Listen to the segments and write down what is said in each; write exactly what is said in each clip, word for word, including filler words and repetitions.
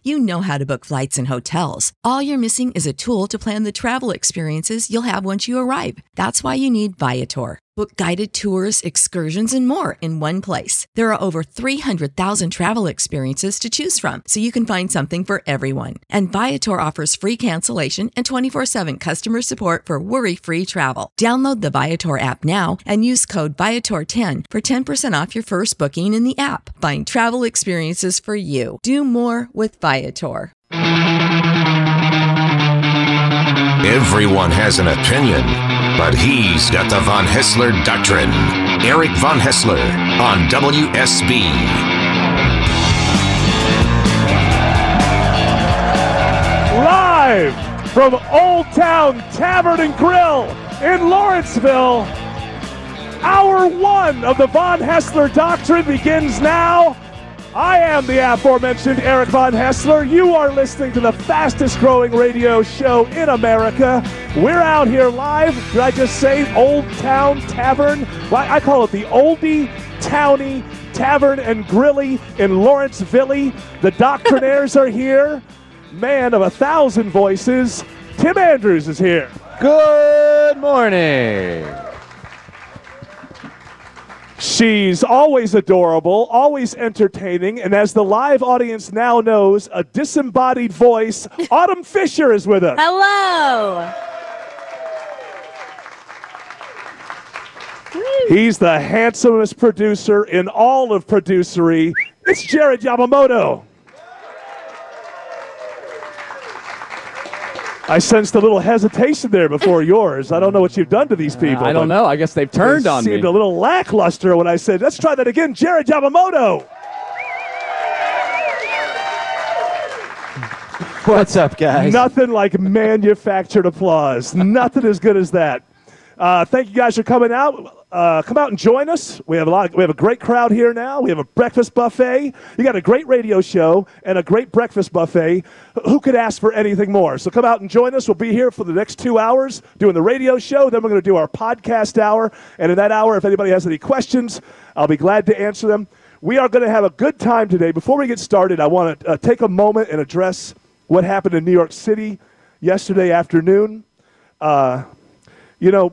You know how to book flights and hotels. All you're missing is a tool to plan the travel experiences you'll have once you arrive. That's why you need Viator. Book guided tours, excursions, and more in one place. There are over three hundred thousand travel experiences to choose from, so you can find something for everyone. And Viator offers free cancellation and twenty-four seven customer support for worry-free travel. Download the Viator app now and use code Viator ten for ten percent off your first booking in the app. Find travel experiences for you. Do more with Viator. Everyone has an opinion, but he's got the Von Haessler Doctrine. Eric Von Haessler on W S B. Live from Old Town Tavern and Grill in Lawrenceville, hour one of the Von Haessler Doctrine begins now. I am the aforementioned Eric Von Haessler. You are listening to the fastest growing radio show in America. We're out here live. Did I just say Old Town Tavern? Well, I call it the Oldie Towny Tavern and Grilly in Lawrenceville. The Doctrinaires are here. Man of a thousand voices, Tim Andrews is here. Good morning. She's always adorable, always entertaining, and as the live audience now knows, a disembodied voice, Autumn Fisher is with us. Hello. He's the handsomest producer in all of producery. It's Jared Yamamoto. I sensed a little hesitation there before yours. I don't know what you've done to these people. Uh, I don't know. I guess they've turned they on me. Seemed a little lackluster when I said, let's try that again. Jared Yamamoto. What's up, guys? Nothing like manufactured applause. Nothing as good as that. Uh, thank you guys for coming out. Uh, come out and join us. We have a lot. Of, we have a great crowd here now. We have a breakfast buffet. You got a great radio show and a great breakfast buffet. Who could ask for anything more? So come out and join us. We'll be here for the next two hours doing the radio show. Then we're going to do our podcast hour. And in that hour, if anybody has any questions, I'll be glad to answer them. We are going to have a good time today. Before we get started, I want to uh, take a moment and address what happened in New York City yesterday afternoon. Uh, you know,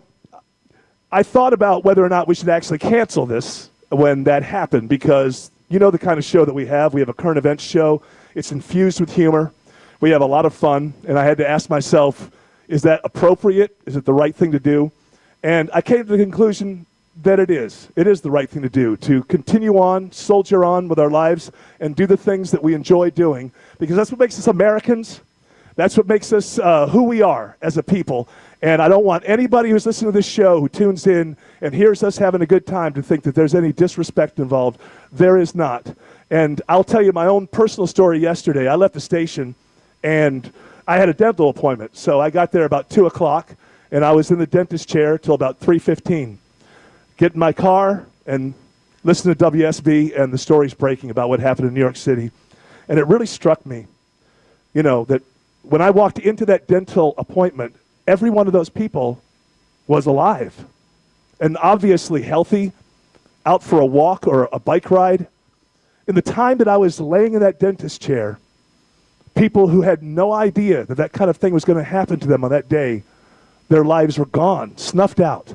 I thought about whether or not we should actually cancel this when that happened because you know the kind of show that we have. We have a current events show. It's infused with humor. We have a lot of fun, and I had to ask myself, is that appropriate? Is it the right thing to do? And I came to the conclusion that it is. It is the right thing to do, to continue on, soldier on with our lives, and do the things that we enjoy doing because that's what makes us Americans. That's what makes us uh, who we are as a people. And I don't want anybody who's listening to this show who tunes in and hears us having a good time to think that there's any disrespect involved. There is not. And I'll tell you my own personal story yesterday. I left the station, and I had a dental appointment. So I got there about two o'clock, and I was in the dentist chair till about three fifteen. Get in my car and listen to W S B, and the story's breaking about what happened in New York City. And it really struck me, you know, that when I walked into that dental appointment, every one of those people was alive and obviously healthy, out for a walk or a bike ride. In the time that I was laying in that dentist chair, people who had no idea that that kind of thing was going to happen to them on that day, their lives were gone, snuffed out.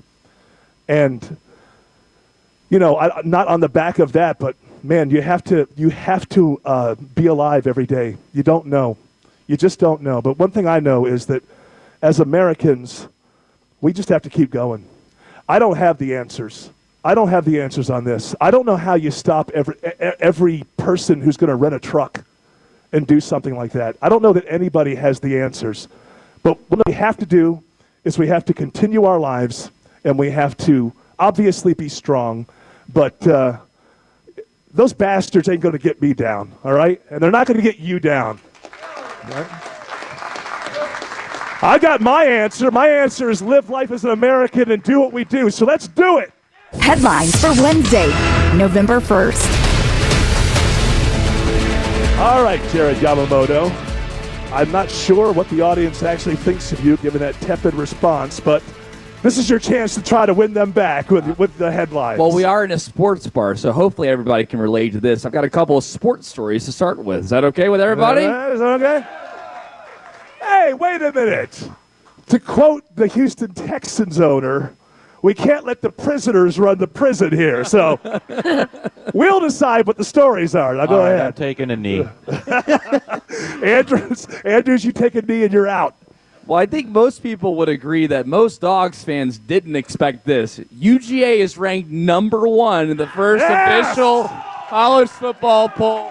And, you know, I, not on the back of that, but, man, you have to, you have to uh, be alive every day. You don't know. You just don't know. But one thing I know is that as Americans, we just have to keep going. I don't have the answers. I don't have the answers on this. I don't know how you stop every every person who's going to rent a truck and do something like that. I don't know that anybody has the answers. But what we have to do is we have to continue our lives, and we have to obviously be strong. But uh, those bastards ain't going to get me down, all right? And they're not going to get you down. Right? I got my answer. My answer is live life as an American and do what we do. So let's do it. Headlines for Wednesday, November first. All right, Jared Yamamoto. I'm not sure what the audience actually thinks of you given that tepid response, but This is your chance to try to win them back with, with the headlines. Well, we are in a sports bar, so hopefully everybody can relate to this. I've got a couple of sports stories to start with. Is that okay with everybody? Uh, is that okay? Hey, wait a minute. To quote the Houston Texans owner, we can't let the prisoners run the prison here. So we'll decide what the stories are. Now go All right, ahead. I'm taking a knee. Andrews, Andrews, you take a knee and you're out. Well, I think most people would agree that most Dogs fans didn't expect this. U G A is ranked number one in the first Yes! official college football poll.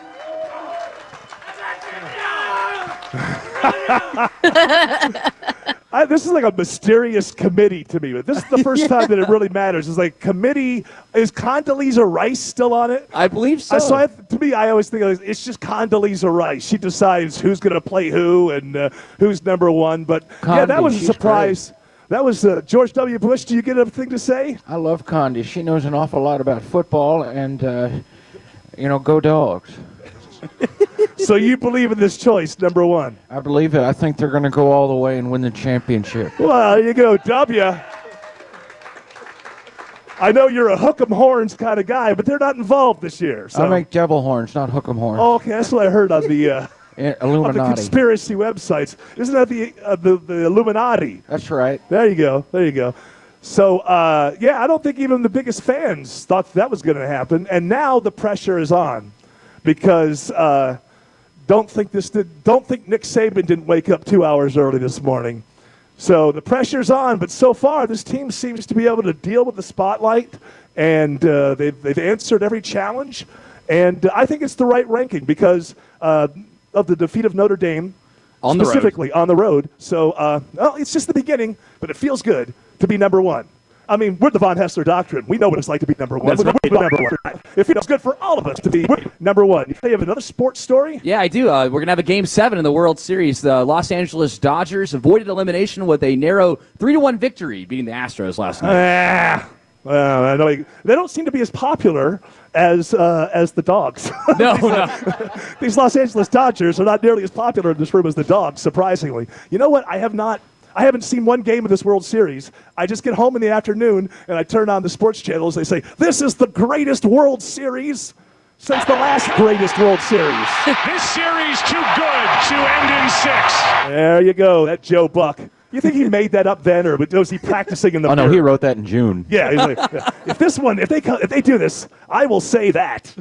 I, this is like a mysterious committee to me, but this is the first time that it really matters. It's like committee, is Condoleezza Rice still on it? I believe so. Uh, so I, to me, I always think of it, it's just Condoleezza Rice. She decides who's going to play who and uh, who's number one. But yeah, that Condi, was a she's surprise. That was uh, George W. Bush. Do you get a thing to say? I love Condi. She knows an awful lot about football and, uh, you know, go Dogs. So you believe in this choice, number one? I believe it. I think they're going to go all the way and win the championship. Well, there you go, W. I know you're a hook 'em horns kind of guy, but they're not involved this year. So. I make devil horns, not hook 'em horns. Oh, okay, that's what I heard on the uh, Eh, on the Illuminati. conspiracy websites. Isn't that the uh, the, the Illuminati? That's right. There you go. There you go. So, uh, yeah, I don't think even the biggest fans thought that was going to happen. And now the pressure is on because uh, don't think this did, don't think Nick Saban didn't wake up two hours early this morning. So the pressure's on, but so far this team seems to be able to deal with the spotlight, and uh, they've, they've answered every challenge. And uh, I think it's the right ranking because uh, of the defeat of Notre Dame, On the road. specifically on the road. So, uh, well, it's just the beginning, but it feels good to be number one. I mean, we're the Von Hessler Doctrine. We know what it's like to be number one. That's We're right. number one. It feels good for all of us to be number one. You have another sports story? Yeah, I do. Uh, we're going to have a Game seven in the World Series. The Los Angeles Dodgers avoided elimination with a narrow three to one victory, beating the Astros last night. Ah, well, I know they don't seem to be as popular as uh, as the Dogs. No, these, uh, these Los Angeles Dodgers are not nearly as popular in this room as the Dogs, surprisingly. You know what? I have not. I haven't seen one game of this World Series. I just get home in the afternoon and I turn on the sports channels. They say, this is the greatest World Series since the last greatest World Series. This series too good to end in six. There you go, that Joe Buck. You think he made that up then, or was he practicing in the Oh, no, mirror? he wrote that in June. Yeah, he's like, yeah. If this one, if they co- if they do this, I will say that.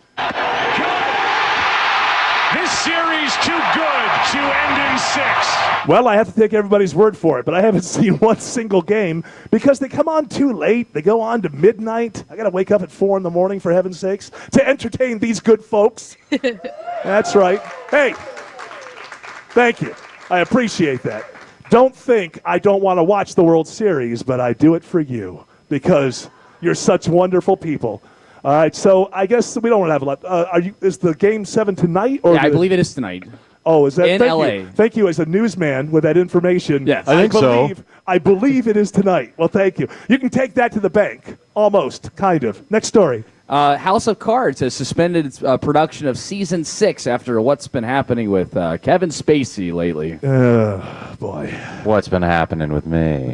This series too good to end in six. Well, I have to take everybody's word for it, but I haven't seen one single game because they come on too late. They go on to midnight. I got to wake up at four in the morning, for heaven's sakes, to entertain these good folks. That's right. Hey, thank you. I appreciate that. Don't think I don't want to watch the World Series, but I do it for you because you're such wonderful people. All right, so I guess we don't want to have a lot. Uh, are you? Is the game seven tonight? Or Yeah, I the- believe it is tonight. Oh, is that In thank L A. You. Thank you, as a newsman with that information. Yes. I think so. believe, I believe it is tonight. Well, thank you. You can take that to the bank, almost, kind of. Next story. Uh, House of Cards has suspended its uh, production of season six after what's been happening with uh, Kevin Spacey lately. Uh, boy. What's been happening with me?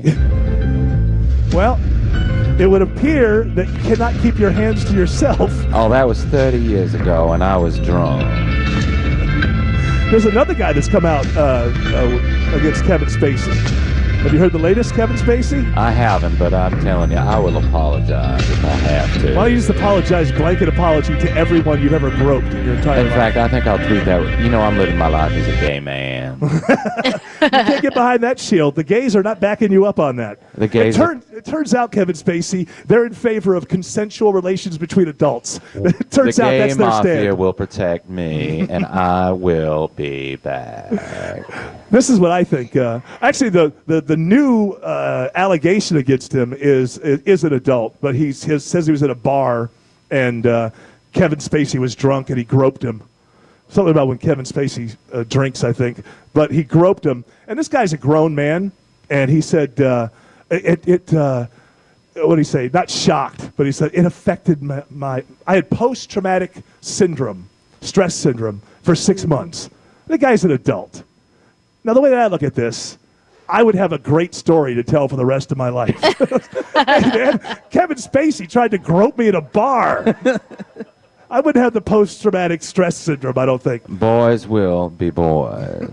Well, it would appear that you cannot keep your hands to yourself. Oh, that was thirty years ago, and I was drunk. There's another guy that's come out uh, uh, against Kevin Spacey. Have you heard the latest Kevin Spacey? I haven't, but I'm telling you, I will apologize if I have to. Why don't you just apologize, blanket apology to everyone you've ever groped in your entire In life? fact, I think I'll tweet that. You know, I'm living my life as a gay man. You can't get behind that shield. The gays are not backing you up on that. The gays It, are- turn, it turns out, Kevin Spacey, they're in favor of consensual relations between adults. It turns the out gay that's their mafia stand. will protect me, and I will be back. This is what I think. Uh, actually, the the the new uh, allegation against him is is an adult, but he says he was at a bar and uh, Kevin Spacey was drunk and he groped him. Something about when Kevin Spacey uh, drinks, I think. But he groped him, and this guy's a grown man, and he said uh, it it. Uh, what did he say? Not shocked, but he said it affected my. my I had post-traumatic syndrome, stress syndrome, for six months. The guy's an adult. Now, the way that I look at this, I would have a great story to tell for the rest of my life. Hey, man, Kevin Spacey tried to grope me at a bar. I wouldn't have the post-traumatic stress syndrome, I don't think. Boys will be boys.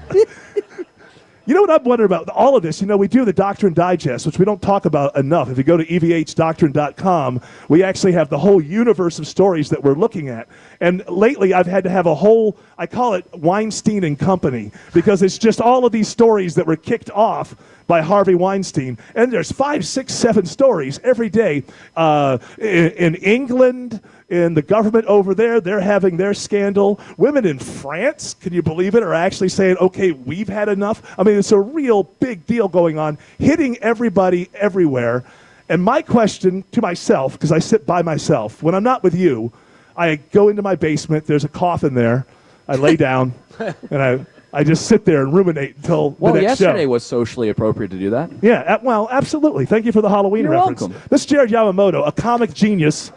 You know what I'm wondering about all of this? You know, we do the Doctrine Digest, which we don't talk about enough. If you go to E V H doctrine dot com, we actually have the whole universe of stories that we're looking at. And lately, I've had to have a whole, I call it Weinstein and Company, because it's just all of these stories that were kicked off by Harvey Weinstein. And there's five, six, seven stories every day uh, in, in England, in the government over there, they're having their scandal. Women in France, can you believe it, are actually saying, okay, we've had enough. I mean, it's a real big deal going on, hitting everybody everywhere. And my question to myself, because I sit by myself, when I'm not with you, I go into my basement, there's a coffin there, I lay down, and I I just sit there and ruminate until well, the next show. Well, yesterday was socially appropriate to do that. Yeah, uh, well, absolutely. Thank you for the Halloween You're reference. welcome. This is Jared Yamamoto, a comic genius.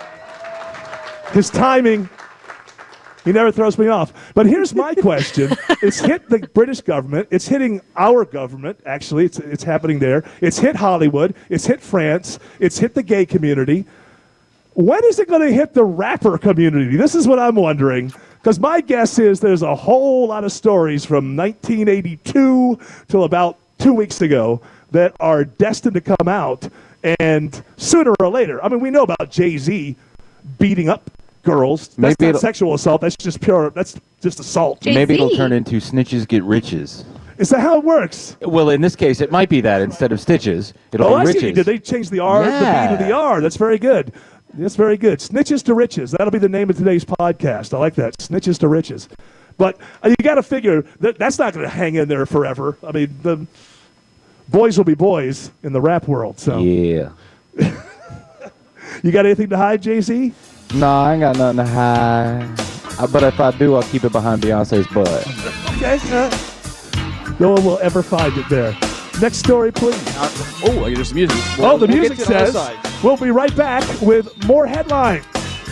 His timing, he never throws me off. But here's my question. It's hit the British government. It's hitting our government, actually. It's, it's happening there. It's hit Hollywood. It's hit France. It's hit the gay community. When is it going to hit the rapper community? This is what I'm wondering. Because my guess is there's a whole lot of stories from nineteen eighty-two till about two weeks ago that are destined to come out. And sooner or later, I mean, we know about Jay-Z beating up girls. That's Maybe not sexual assault. That's just pure, that's just assault. Jay-Z. Maybe it'll turn into snitches get riches. Is that how it works? Well, in this case, it might be that instead of stitches, it'll Oh, be I riches. see. Did they change the R, Yeah. the B to the R? That's very good. That's very good. Snitches to riches. That'll be the name of today's podcast. I like that. Snitches to riches. But uh, you got to figure that that's not going to hang in there forever. I mean, the boys will be boys in the rap world. So, Yeah. you got anything to hide, Jay-Z? No, I ain't got nothing to hide. Uh, But if I do, I'll keep it behind Beyonce's butt. Okay. Uh, no one will ever find it there. Next story, please. Oh, I there's music. Oh, the We'll music get to the other says side. we'll be right back with more headlines.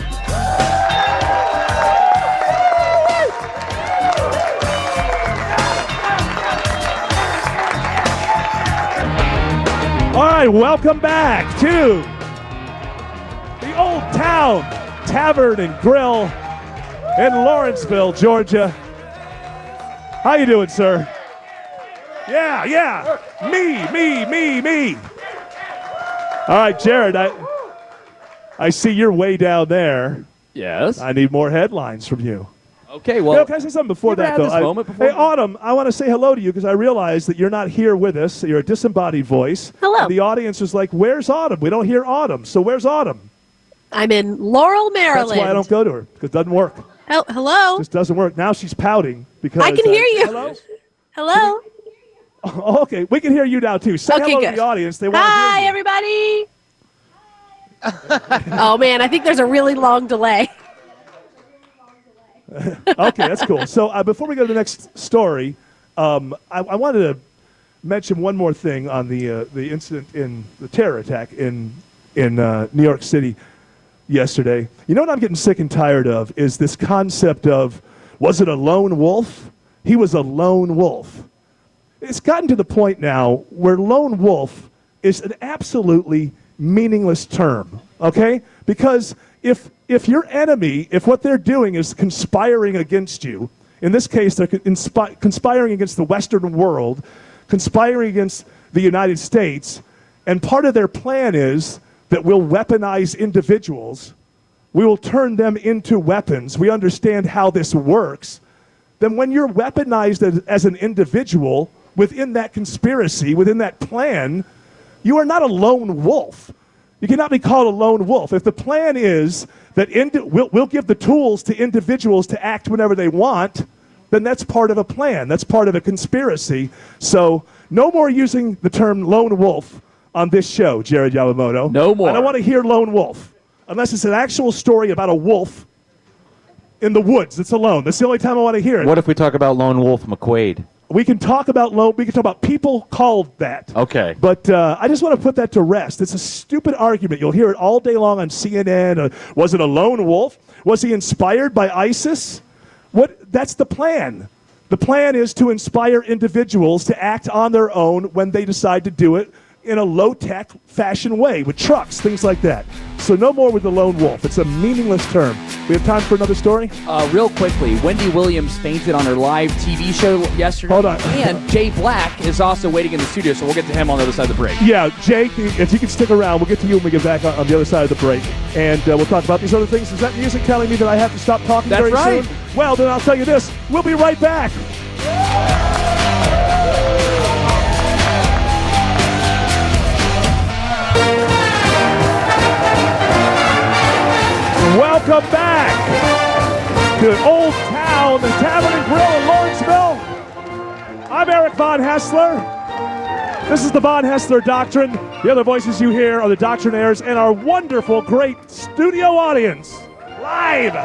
All right, welcome back to the Old Town Tavern and Grill in Lawrenceville, Georgia. How you doing, sir? Yeah, yeah. Me, me, me, me. All right, Jared, I I see you're way down there. Yes. I need more headlines from you. Okay, Hey, well, can I say something before you ever that, had though? this I- moment before? Hey, Autumn, I want to say hello to you because I realize that you're not here with us. You're a disembodied voice. Hello. And the audience is like, where's Autumn? We don't hear Autumn. So where's Autumn? I'm in Laurel, Maryland. That's why I don't go to her, because it doesn't work. Oh, hello. It just doesn't work. Now she's pouting because I can uh, hear you. Hello? Hello. Oh, okay, we can hear you now too. Say Okay, hello good. to the audience. They want Hi, to hear you. everybody. Oh man, I think there's a really long delay. Okay, that's cool. So uh, before we go to the next story, um, I, I wanted to mention one more thing on the uh, the incident in the terror attack in in uh, New York City yesterday. You know what I'm getting sick and tired of is this concept of, was it a lone wolf? He was a lone wolf. It's gotten to the point now where lone wolf is an absolutely meaningless term, okay? Because if if your enemy, if what they're doing is conspiring against you, in this case they're conspi- conspiring against the Western world, conspiring against the United States, and part of their plan is that we'll weaponize individuals, we will turn them into weapons, we understand how this works, then when you're weaponized as, as an individual within that conspiracy, within that plan, you are not a lone wolf. You cannot be called a lone wolf. If the plan is that indi- we'll, we'll give the tools to individuals to act whenever they want, then that's part of a plan. That's part of a conspiracy. So no more using the term lone wolf on this show, Jared Yamamoto. No more. I don't want to hear lone wolf unless it's an actual story about a wolf in the woods. It's alone. That's the only time I want to hear it. What if we talk about Lone Wolf McQuaid? We can talk about low. We can talk about people called that. Okay. But uh, I just want to put that to rest. It's a stupid argument. You'll hear it all day long on C N N. Uh, was it a lone wolf? Was he inspired by ISIS? What? That's the plan. The plan is to inspire individuals to act on their own when they decide to do it in a low-tech fashion way with trucks, things like that. So no more with the lone wolf. It's a meaningless term. We have time for another story? Uh, real quickly, Wendy Williams fainted on her live T V show yesterday. Hold on. And Jay Black is also waiting in the studio, so we'll get to him on the other side of the break. Yeah, Jake, if you can stick around, we'll get to you when we get back on, on the other side of the break. And uh, we'll talk about these other things. Is that music telling me that I have to stop talking That's very right. soon? Well, then I'll tell you this. We'll be right back. Welcome back to Old Town, the Tavern and Grill in Lawrenceville. I'm Eric Von Hessler. This is the Von Hessler Doctrine. The other voices you hear are the Doctrinaires and our wonderful, great studio audience. Live.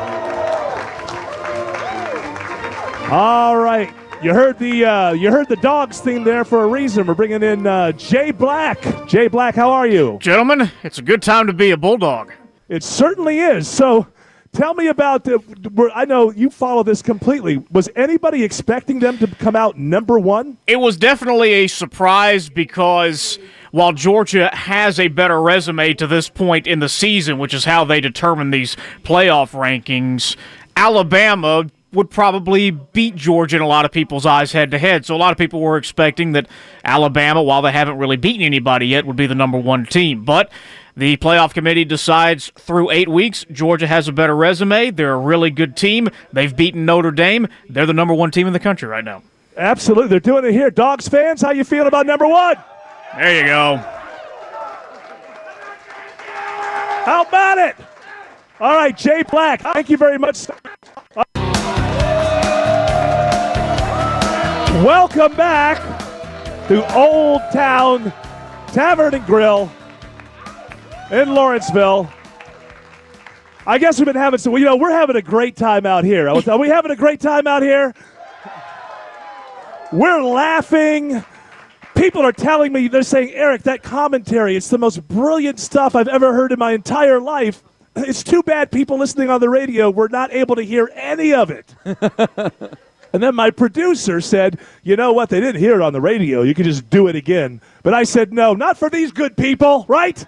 All right. You heard the uh, you heard the Dogs theme there for a reason. We're bringing in uh, Jay Black. Jay Black, how are you? Gentlemen, it's a good time to be a Bulldog. It certainly is. So tell me about the, I know you follow this completely. Was anybody expecting them to come out number one? It was definitely a surprise because while Georgia has a better resume to this point in the season, which is how they determine these playoff rankings, Alabama would probably beat Georgia in a lot of people's eyes head-to-head. So a lot of people were expecting that Alabama, while they haven't really beaten anybody yet, would be the number one team. But the playoff committee decides through eight weeks, Georgia has a better resume. They're a really good team. They've beaten Notre Dame. They're the number one team in the country right now. Absolutely. They're doing it here. Dogs fans, how you feel about number one? There you go. How about it? All right, Jay Black, thank you very much. Welcome back to Old Town Tavern and Grill in Lawrenceville. I guess we've been having some, you know, we're having a great time out here. Are we having a great time out here? We're laughing. People are telling me, they're saying, Eric, that commentary, it's the most brilliant stuff I've ever heard in my entire life. It's too bad people listening on the radio were not able to hear any of it. And then my producer said, you know what, they didn't hear it on the radio. You could just do it again. But I said, no, not for these good people, right?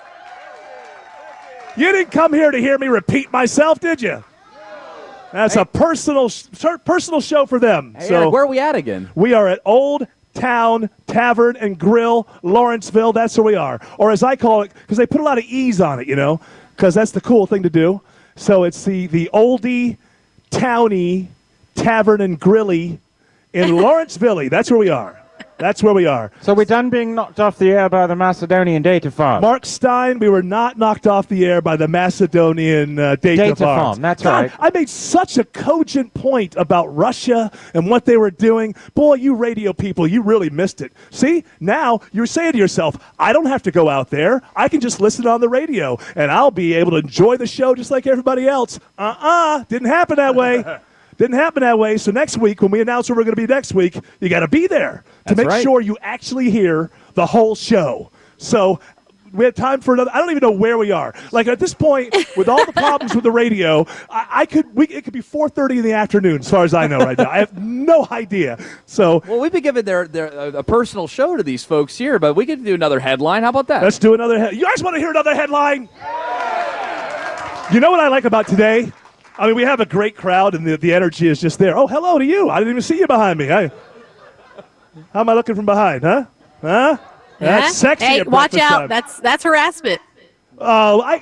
You didn't come here to hear me repeat myself, did you? That's hey. a personal personal show for them. Hey, so Eric, where are we at again? We are at Old Town Tavern and Grill, Lawrenceville. That's where we are. Or as I call it, because they put a lot of E's on it, you know, because that's the cool thing to do. So it's the, the oldie, towny Tavern and Grilly in Lawrenceville. That's where we are. That's where we are. So we're done being knocked off the air by the Macedonian data farm. Mark Stein, we were not knocked off the air by the Macedonian uh, data, data farms. farm. That's God, right. I made such a cogent point about Russia and what they were doing. Boy, you radio people, you really missed it. See, now you're saying to yourself, I don't have to go out there. I can just listen on the radio, and I'll be able to enjoy the show just like everybody else. Uh-uh, didn't happen that way. Didn't happen that way. So next week, when we announce where we're going to be next week, you got to be there to That's make right. sure you actually hear the whole show. So we have time for another. I don't even know where we are. Like at this point, with all the problems with the radio, I, I could. We, it could be four thirty in the afternoon, as far as I know right now. I have no idea. So well, we've been giving their, their uh, a personal show to these folks here, but we could do another headline. How about that? Let's do another. He- you guys want to hear another headline? You know what I like about today? I mean, we have a great crowd, and the, the energy is just there. Oh, hello to you. I didn't even see you behind me. I, how am I looking from behind, huh? Huh? Yeah. That's sexy Hey, at watch breakfast out. time. That's that's harassment. Oh, I...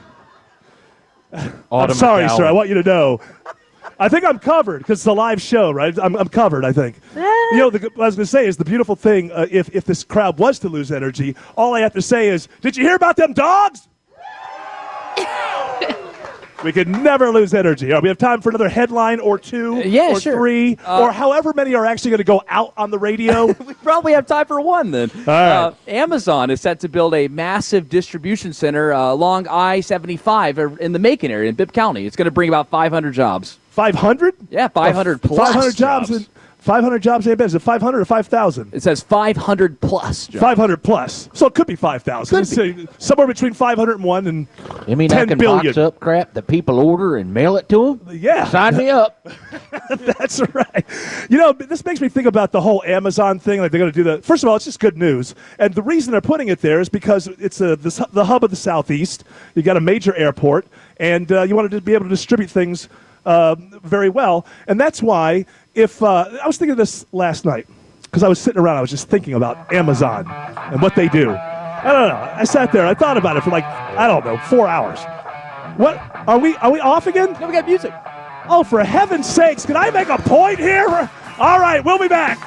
I'm sorry, sir. I want you to know. I think I'm covered because it's a live show, right? I'm, I'm covered, I think. You know, the, what I was going to say is the beautiful thing, uh, if, if this crowd was to lose energy, all I have to say is, did you hear about them dogs? We could never lose energy. All right, we have time for another headline or two, Uh, yeah, or sure. three, Uh, or however many are actually going to go out on the radio. We probably have time for one then. right. Uh, Amazon is set to build a massive distribution center uh, along I seventy-five in the Macon area in Bibb County. It's going to bring about five hundred jobs. five hundred? Yeah, five hundred plus five hundred jobs. jobs. In, five hundred jobs, Aunt Ben. Is it five hundred or five thousand? It says five hundred plus. John. five hundred plus. So it could be five thousand. Be. Somewhere between five hundred one and You mean ten I can billion. box up crap that people order and mail it to them? Yeah. Sign me up. That's right. You know, this makes me think about the whole Amazon thing. Like they're going to do that. First of all, it's just good news. And the reason they're putting it there is because it's a, the, the hub of the Southeast. You got a major airport, and uh, you wanted to be able to distribute things uh, very well. And that's why if uh, I was thinking of this last night because I was sitting around. I was just thinking about Amazon and what they do. I don't know. I sat there. I thought about it for like, I don't know, four hours. What? Are we, are we off again? No, we got music. Oh, for heaven's sakes, can I make a point here? All right, we'll be back.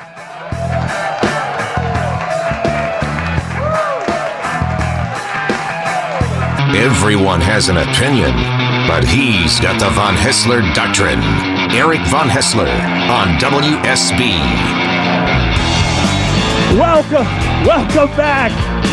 Everyone has an opinion, but he's got the Von Hessler Doctrine. Eric Von Hessler on W S B. Welcome, welcome back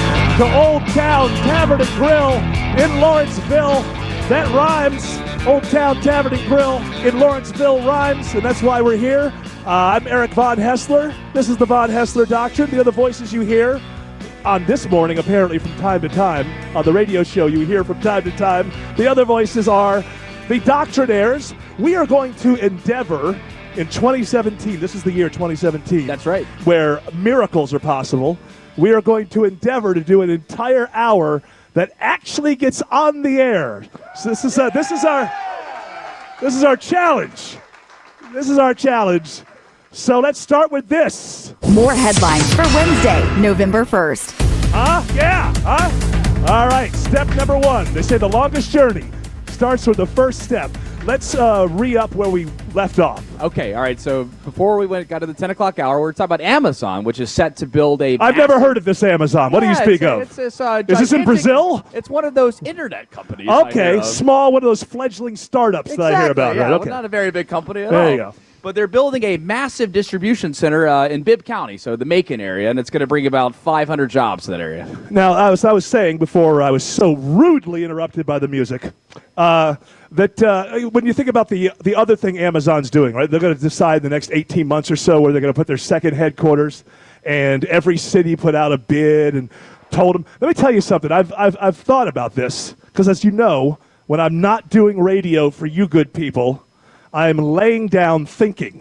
to Old Town Tavern and Grill in Lawrenceville. That rhymes. Old Town Tavern and Grill in Lawrenceville rhymes, and that's why we're here. Uh, I'm Eric Von Hessler. This is the Von Hessler Doctrine. The other voices you hear on this morning, apparently from time to time, on the radio show you hear from time to time, the other voices are the Doctrinaires. We are going to endeavor in twenty seventeen, this is the year twenty seventeen. That's right. Where miracles are possible. We are going to endeavor to do an entire hour that actually gets on the air. So this is a, this is our this is our challenge. This is our challenge. So let's start with this. More headlines for Wednesday, November first. Huh? Yeah. Huh? All right. Step number one. They say the longest journey starts with the first step. Let's uh, re-up where we left off. Okay, all right. So before we went, got to the ten o'clock hour, we're talking about Amazon, which is set to build a. I've massive, never heard of this Amazon. What yeah, do you speak it's, of? It's, it's, uh, is this in gigantic, Brazil? It's one of those internet companies. I Okay, hear of. small, one of those fledgling startups Exactly, that I hear about. Yeah, Right? well, Okay. not a very big company at there all. you go. But they're building a massive distribution center uh, in Bibb County, so the Macon area, and it's going to bring about five hundred jobs to that area. Now, I was I was saying before I was so rudely interrupted by the music uh, that uh, when you think about the the other thing Amazon's doing, right? They're going to decide the next eighteen months or so where they're going to put their second headquarters, and every city put out a bid and told them. Let me tell you something. I've I've I've thought about this because, as you know, when I'm not doing radio for you good people, I'm laying down thinking.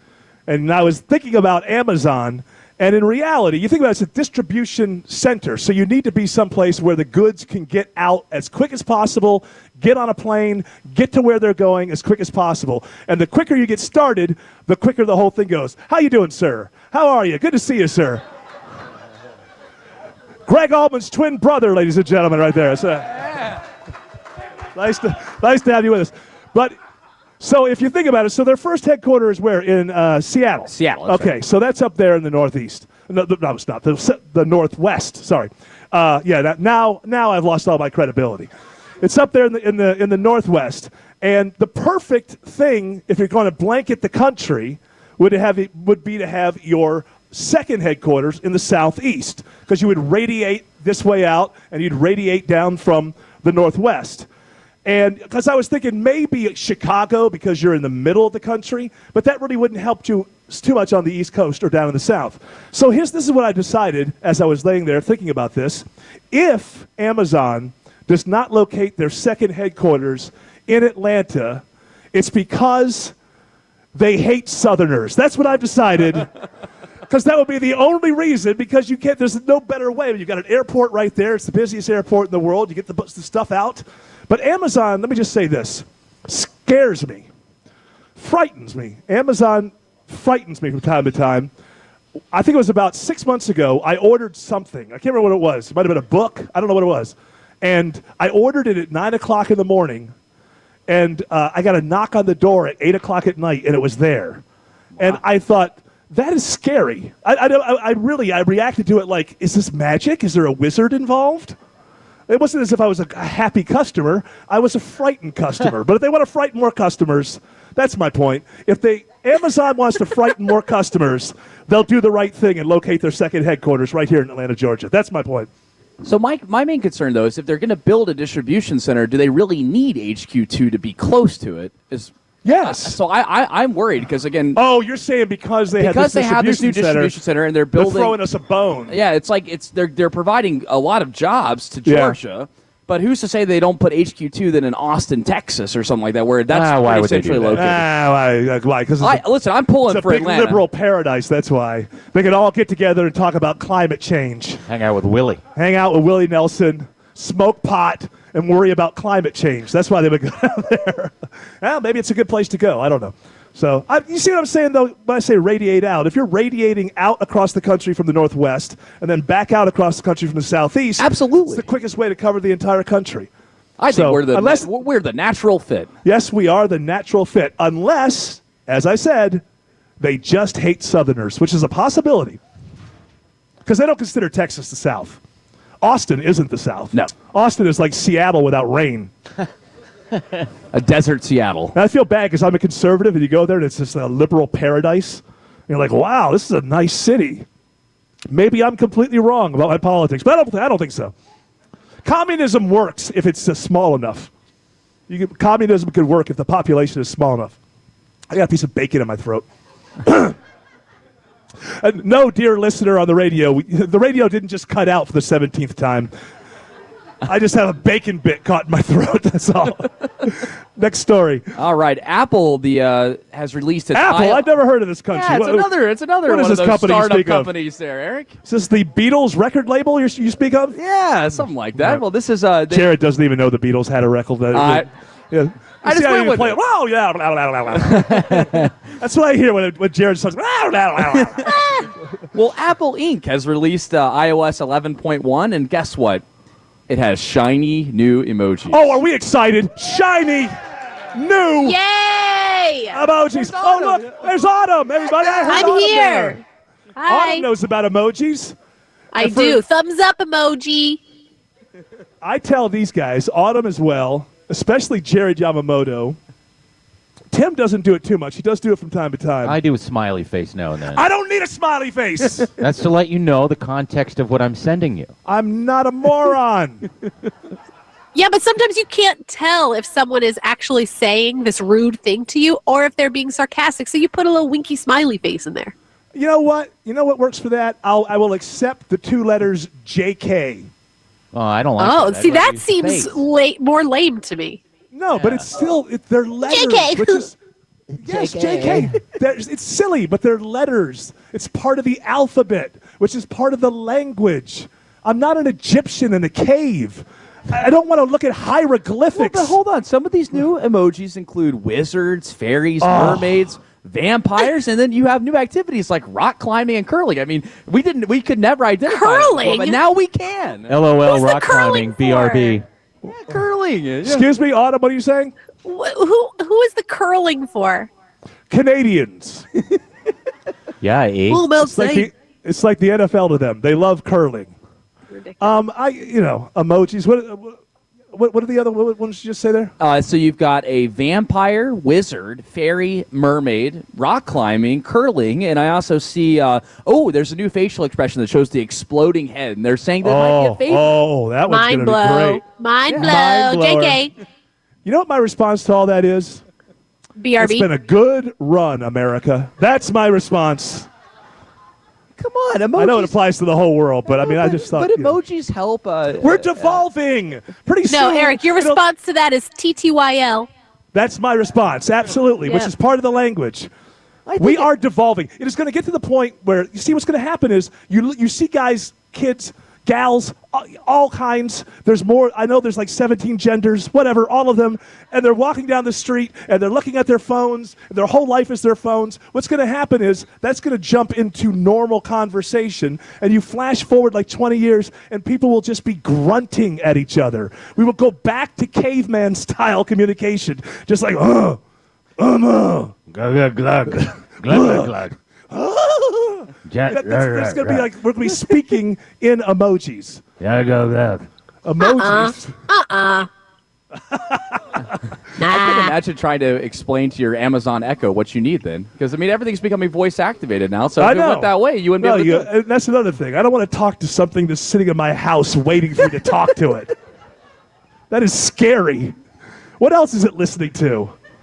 And I was thinking about Amazon, and in reality, you think about it, it's a distribution center, so you need to be someplace where the goods can get out as quick as possible, get on a plane, get to where they're going as quick as possible. And the quicker you get started, the quicker the whole thing goes. How you doing, sir? How are you? Good to see you, sir. Greg Allman's twin brother, ladies and gentlemen, right there. So, yeah. Nice to, nice to have you with us. But so if you think about it, so their first headquarters is where? In uh, Seattle. Seattle. Okay, right. So that's up there in the northeast. No, no it's not. The, the northwest. Sorry. Uh, yeah. That, now, now I've lost all my credibility. It's up there in the in the in the northwest, and the perfect thing if you're going to blanket the country would have would be to have your second headquarters in the southeast, because you would radiate this way out and you'd radiate down from the northwest. And because I was thinking maybe Chicago, because you're in the middle of the country, but that really wouldn't help you too much on the East Coast or down in the South. So here's this is what I decided as I was laying there thinking about this. If Amazon does not locate their second headquarters in Atlanta, it's because they hate Southerners. That's what I've decided. Because that would be the only reason, because you can't, there's no better way. You've got an airport right there. It's the busiest airport in the world. You get the, the stuff out. But Amazon, let me just say this, scares me, frightens me. Amazon frightens me from time to time. I think it was about six months ago, I ordered something. I can't remember what it was. It might have been a book. I don't know what it was. And I ordered it at nine o'clock in the morning, and uh, I got a knock on the door at eight o'clock at night, and it was there. Wow. And I thought, that is scary. I, I, I really, I reacted to it like, is this magic? Is there a wizard involved? It wasn't as if I was a, a happy customer. I was a frightened customer. But if they want to frighten more customers, that's my point. If they Amazon wants to frighten more customers, they'll do the right thing and locate their second headquarters right here in Atlanta, Georgia. That's my point. So my my main concern, though, is if they're going to build a distribution center, do they really need H Q two to be close to it? Is Yes. So I, I I'm worried because again. Oh, you're saying because they have because this they have this new distribution distribution center, center and they're building. They're throwing us a bone. Yeah, it's like it's they're they're providing a lot of jobs to Yeah. Georgia. But who's to say they don't put H Q two then in Austin, Texas, or something like that, where that's Ah, why pretty would they do centrally that? located? Ah, why? Why? Because I, listen, I'm pulling it's a for big Atlanta. liberal paradise. That's why they can all get together and talk about climate change, Hang out with Willie. hang out with Willie Nelson, smoke pot, and worry about climate change. That's why they would go down there. Well, maybe it's a good place to go. I don't know. So I, you see what I'm saying, though, when I say radiate out? If you're radiating out across the country from the northwest and then back out across the country from the southeast, Absolutely. it's the quickest way to cover the entire country. I think So, we're the unless- we're the natural fit. Yes, we are the natural fit, unless, as I said, they just hate Southerners, which is a possibility. Because they don't consider Texas the South. Austin isn't the South. No. Austin is like Seattle without rain. A desert Seattle. And I feel bad because I'm a conservative, and you go there, and it's just a liberal paradise. And you're like, wow, this is a nice city. Maybe I'm completely wrong about my politics, but I don't, I don't think so. Communism works if it's just small enough. You can, communism could work if the population is small enough. I got a piece of bacon in my throat. And no, dear listener on the radio, we, the radio didn't just cut out for the seventeenth time. I just have a bacon bit caught in my throat, that's all. Next story. All right, Apple the uh, has released its Apple? I- I've never heard of this country. Yeah, it's What- another it's another what is one of this those company you startup speak of? companies there, Eric. Is this the Beatles record label you you speak of? Yeah, something like that. Yeah. Well, this is uh, they, Jared doesn't even know the Beatles had a record. Uh, I- yeah. I You just see how went you with play it. it. Wow, yeah, blah, blah, blah, blah. That's what I hear when, when Jared starts. Blah, blah, blah, blah. well, Apple Incorporated has released uh, iOS eleven point one, and guess what? It has shiny new emojis. Oh, are we excited? Shiny, new Yay! emojis. Oh, look, there's Autumn, everybody. I heard I'm Autumn here. there. Hi. Autumn knows about emojis. I And for- do. Thumbs up emoji. I tell these guys, Autumn as well, especially Jared Yamamoto. Tim doesn't do it too much. He does do it from time to time. I do a smiley face now and then. I don't need a smiley face. That's to let you know the context of what I'm sending you. I'm not a moron. Yeah, but sometimes you can't tell if someone is actually saying this rude thing to you or if they're being sarcastic. So you put a little winky smiley face in there. You know what? You know what works for that? I'll, I will accept the two letters J K. Oh, I don't like Oh, that. see, I'd rather that use seems face. la- more lame to me. No, but it's still it, they're letters, J K. which is yes, J K. There's- It's silly, but they're letters. It's part of the alphabet, which is part of the language. I'm not an Egyptian in a cave. I I don't want to look at Well, hieroglyphics. but hold on. Some of these new emojis include wizards, fairies, Oh. mermaids, vampires, and then you have new activities like rock climbing and curling. I mean, we didn't, we could never identify it before, Curling? but now we can. LOL Who's the rock curling climbing, B R B. for? Yeah, curling. Yeah. Excuse me, Autumn, what are you saying? Wh- who who is the curling for? Canadians. Yeah, eh? Well, about It's like, say- the, it's like the N F L to them. They love curling. Ridiculous. Um, I, you know, emojis. What, what, what are the other what, what did you just say there? Uh, so you've got a vampire, wizard, fairy, mermaid, rock climbing, curling, and I also see. Uh, oh, there's a new facial expression that shows the exploding head, and they're saying that might be Oh, a favorite. oh, that one's Mind gonna be blow. great. Mind blow. Mind blower. J K. You know what my response to all that is? B R B. It's been a good run, America. That's my response. Come on, emojis. I know it applies to the whole world, but I mean, I just thought. But you know. emojis help. Uh, We're uh, devolving. Pretty soon. No, Eric, your it'll- response to that is T T Y L. That's my response, absolutely, which Yeah. is part of the language. I We think it- are devolving. It is going to get to the point where you see what's going to happen is you you see guys, kids, gals, all, all kinds. There's more. I know there's like seventeen genders, whatever, all of them, and they're walking down the street and they're looking at their phones. And their whole life is their phones. What's going to happen is that's going to jump into normal conversation, and you flash forward like twenty years, and people will just be grunting at each other. We will go back to caveman style communication, just like uh, um, uh. Glug, glug, glug. Glug, glug, glug. Ja- That- that's, that's going to be like we're going to be speaking in emojis. Yeah, go, glug. Emojis. Uh-uh. I can Nah. imagine trying to explain to your Amazon Echo what you need then, because I mean everything's becoming voice activated now. So if I it know. went that way, you wouldn't No, be you, able to. do it. uh, that's another thing. I don't want to talk to something that's sitting in my house waiting for me to talk to it. That is scary. What else is it listening to?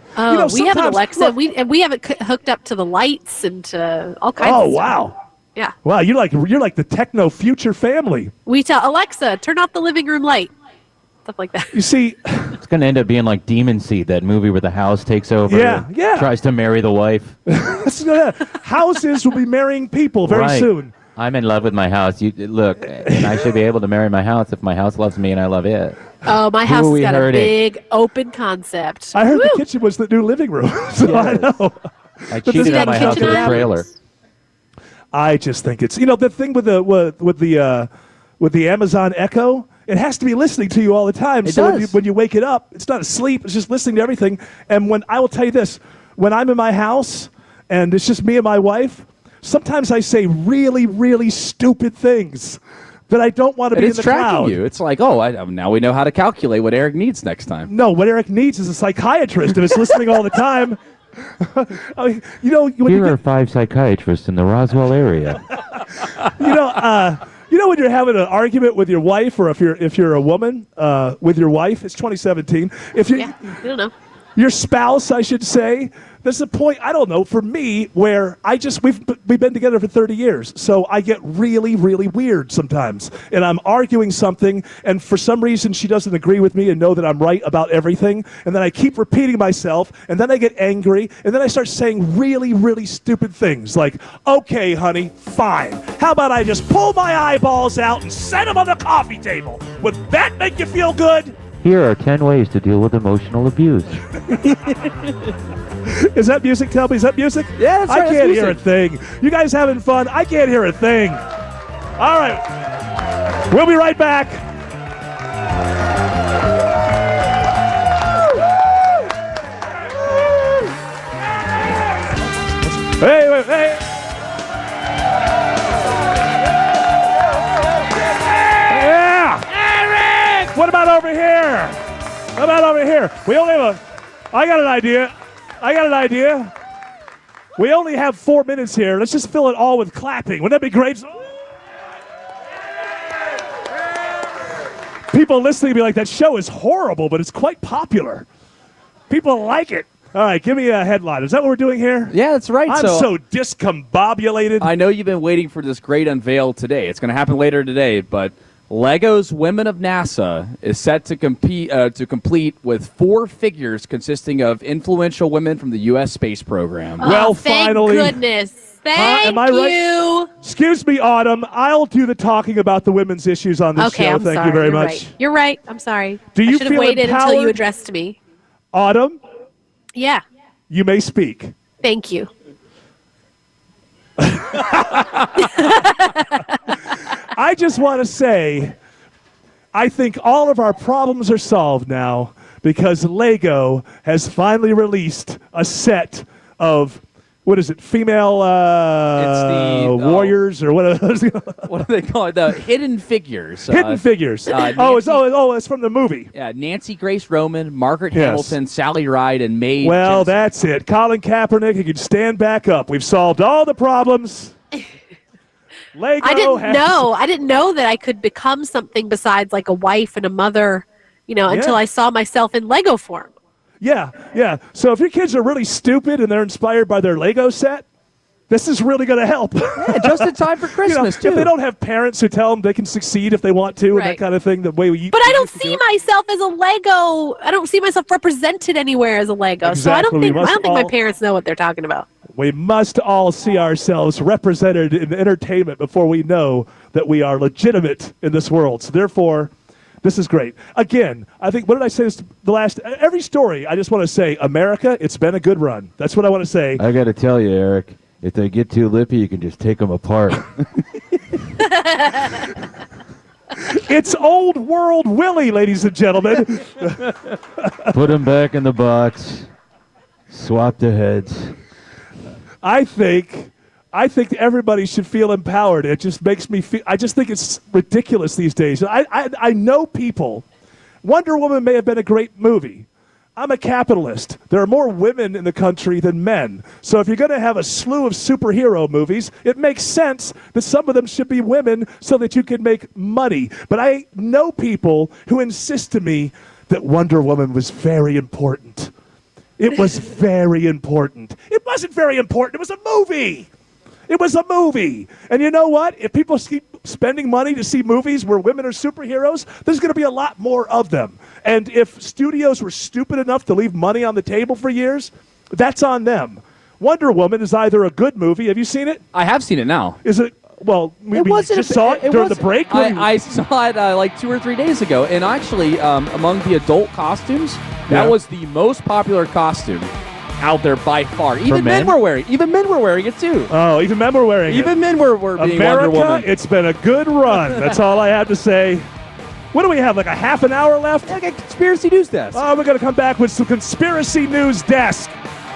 Oh, you know, we have an sometimes- Alexa. look- we and we have it c- hooked up to the lights and to all kinds. Oh of stuff. wow, Yeah. wow! You're like you're like the techno future family. We tell Alexa, turn off the living room light. Stuff like that. You see, It's going to end up being like Demon Seed, that movie where the house takes over. Yeah, and yeah. Tries to marry the wife. listen to that. Houses will be marrying people very Right. soon. I'm in love with my house. You look, and I should be able to marry my house if my house loves me and I love it. Oh, my Who house are has we got hurting? a big open concept. I heard Woo! the kitchen was the new living room, so I Yes. know. I But this- cheated that on my house kitchen with a island? trailer. I just think it's you know the thing with the with, with the uh, with the Amazon Echo. It has to be listening to you all the time. It so when you, does. when you wake it up, it's not asleep. It's just listening to everything. And when I will tell you this, when I'm in my house and it's just me and my wife, sometimes I say really, really stupid things that I don't want to And be it's in the tracking crowd. you. It's like, oh, I, now we know how to calculate what Eric needs next time. No, what Eric needs is a psychiatrist if it's listening all the time. I mean, you know, when you, Here are get, five psychiatrists in the Roswell area. you know, uh, you know when you're having an argument with your wife, or if you're if you're a woman uh, with your wife. It's twenty seventeen. If you Yeah, I don't know. your spouse, I should say. There's a point, I don't know, for me where I just we've we've been together for thirty years, so I get really, really weird sometimes, and I'm arguing something, and for some reason she doesn't agree with me and know that I'm right about everything, and then I keep repeating myself, and then I get angry, and then I start saying really, really stupid things like, "Okay, honey, fine. How about I just pull my eyeballs out and set them on the coffee table? Would that make you feel good?" Here are ten ways to deal with emotional abuse. Is that music? Tell me, is that music? Yeah, that's I right, that's can't hear a music. thing. You guys having fun? I can't hear a thing. All right. We'll be right back. Hey, wait, hey. Yeah. Eric! What about over here? What about over here? We only have a. I got an idea. I got an idea. We only have four minutes here. Let's just fill it all with clapping. Wouldn't that be great? People listening be like, that show is horrible, but it's quite popular. People like it. All right, give me a headline. Is that what we're doing here? Yeah, that's right. I'm so, discombobulated. I know you've been waiting for this great unveil today. It's going to happen later today, but Lego's Women of NASA is set to compete uh, to complete with four figures consisting of influential women from the U S space program. Well, oh, thank finally. goodness. Thank am I right? you. Excuse me, Autumn. I'll do the talking about the women's issues on this Okay, show. I'm Thank sorry. you very You're much. Right. You're right. I'm sorry. Do you I should have feel waited until you empowered? addressed me. Autumn, Yeah. you may speak. Thank you. I just want to say, I think all of our problems are solved now because Lego has finally released a set of, what is it, female uh, It's the- oh. warriors or what? What do they call it? The hidden figures. Hidden Uh, figures. uh, oh, it's, Nancy- oh, oh, it's from the movie. Yeah, Nancy Grace Roman, Margaret Yes. Hamilton, Sally Ride, and Mae Well, Jensen. that's it. Colin Kaepernick, he can stand back up. We've solved all the problems. Lego I didn't has- know. I didn't know that I could become something besides like a wife and a mother, you know, until Yeah. I saw myself in Lego form. Yeah, yeah. So if your kids are really stupid and they're inspired by their Lego set, this is really going to help. Yeah, just in time for You know, Christmas, if too. they don't have parents who tell them they can succeed if they want to and that Right. kind of thing, the way we. But I we don't used to do see it. myself as a Lego. I don't see myself represented anywhere as a Lego. So I Exactly. don't We think I must don't think my all- parents know what they're talking about. We must all see ourselves represented in entertainment before we know that we are legitimate in this world. So therefore, this is great. Again, I think, what did I say this the last, every story, I just want to say, America, it's been a good run. That's what I want to say. I got to tell you, Eric, if they get too lippy, you can just take them apart. It's old world Willie, ladies and gentlemen. Put them back in the box. Swap the heads. I think, I think everybody should feel empowered. It just makes me feel, I just think it's ridiculous these days. I, I, I know people, Wonder Woman may have been a great movie. I'm a capitalist. There are more women in the country than men. So if you're going to have a slew of superhero movies, it makes sense that some of them should be women so that you can make money. But I know people who insist to me that Wonder Woman was very important. It was very important. It wasn't very important. It was a movie. It was a movie. And you know what? If people keep spending money to see movies where women are superheroes, there's going to be a lot more of them. And if studios were stupid enough to leave money on the table for years, that's on them. Wonder Woman is either a good movie. Have you seen it? I have seen it now. Is it? Well, we, it we wasn't just a, saw it, it during the break. I, I saw it uh, like two or three days ago, and actually, um, among the adult costumes, that Yeah. was the most popular costume out there by far. Even men? men? were wearing. Even men were wearing it too. Oh, even men were wearing it. Even men were, were being America, Wonder Woman. it's been a good run. That's all I have to say. What do we have? Like a half an hour left? Like a conspiracy news desk. Oh, we're going to come back with some conspiracy news desk.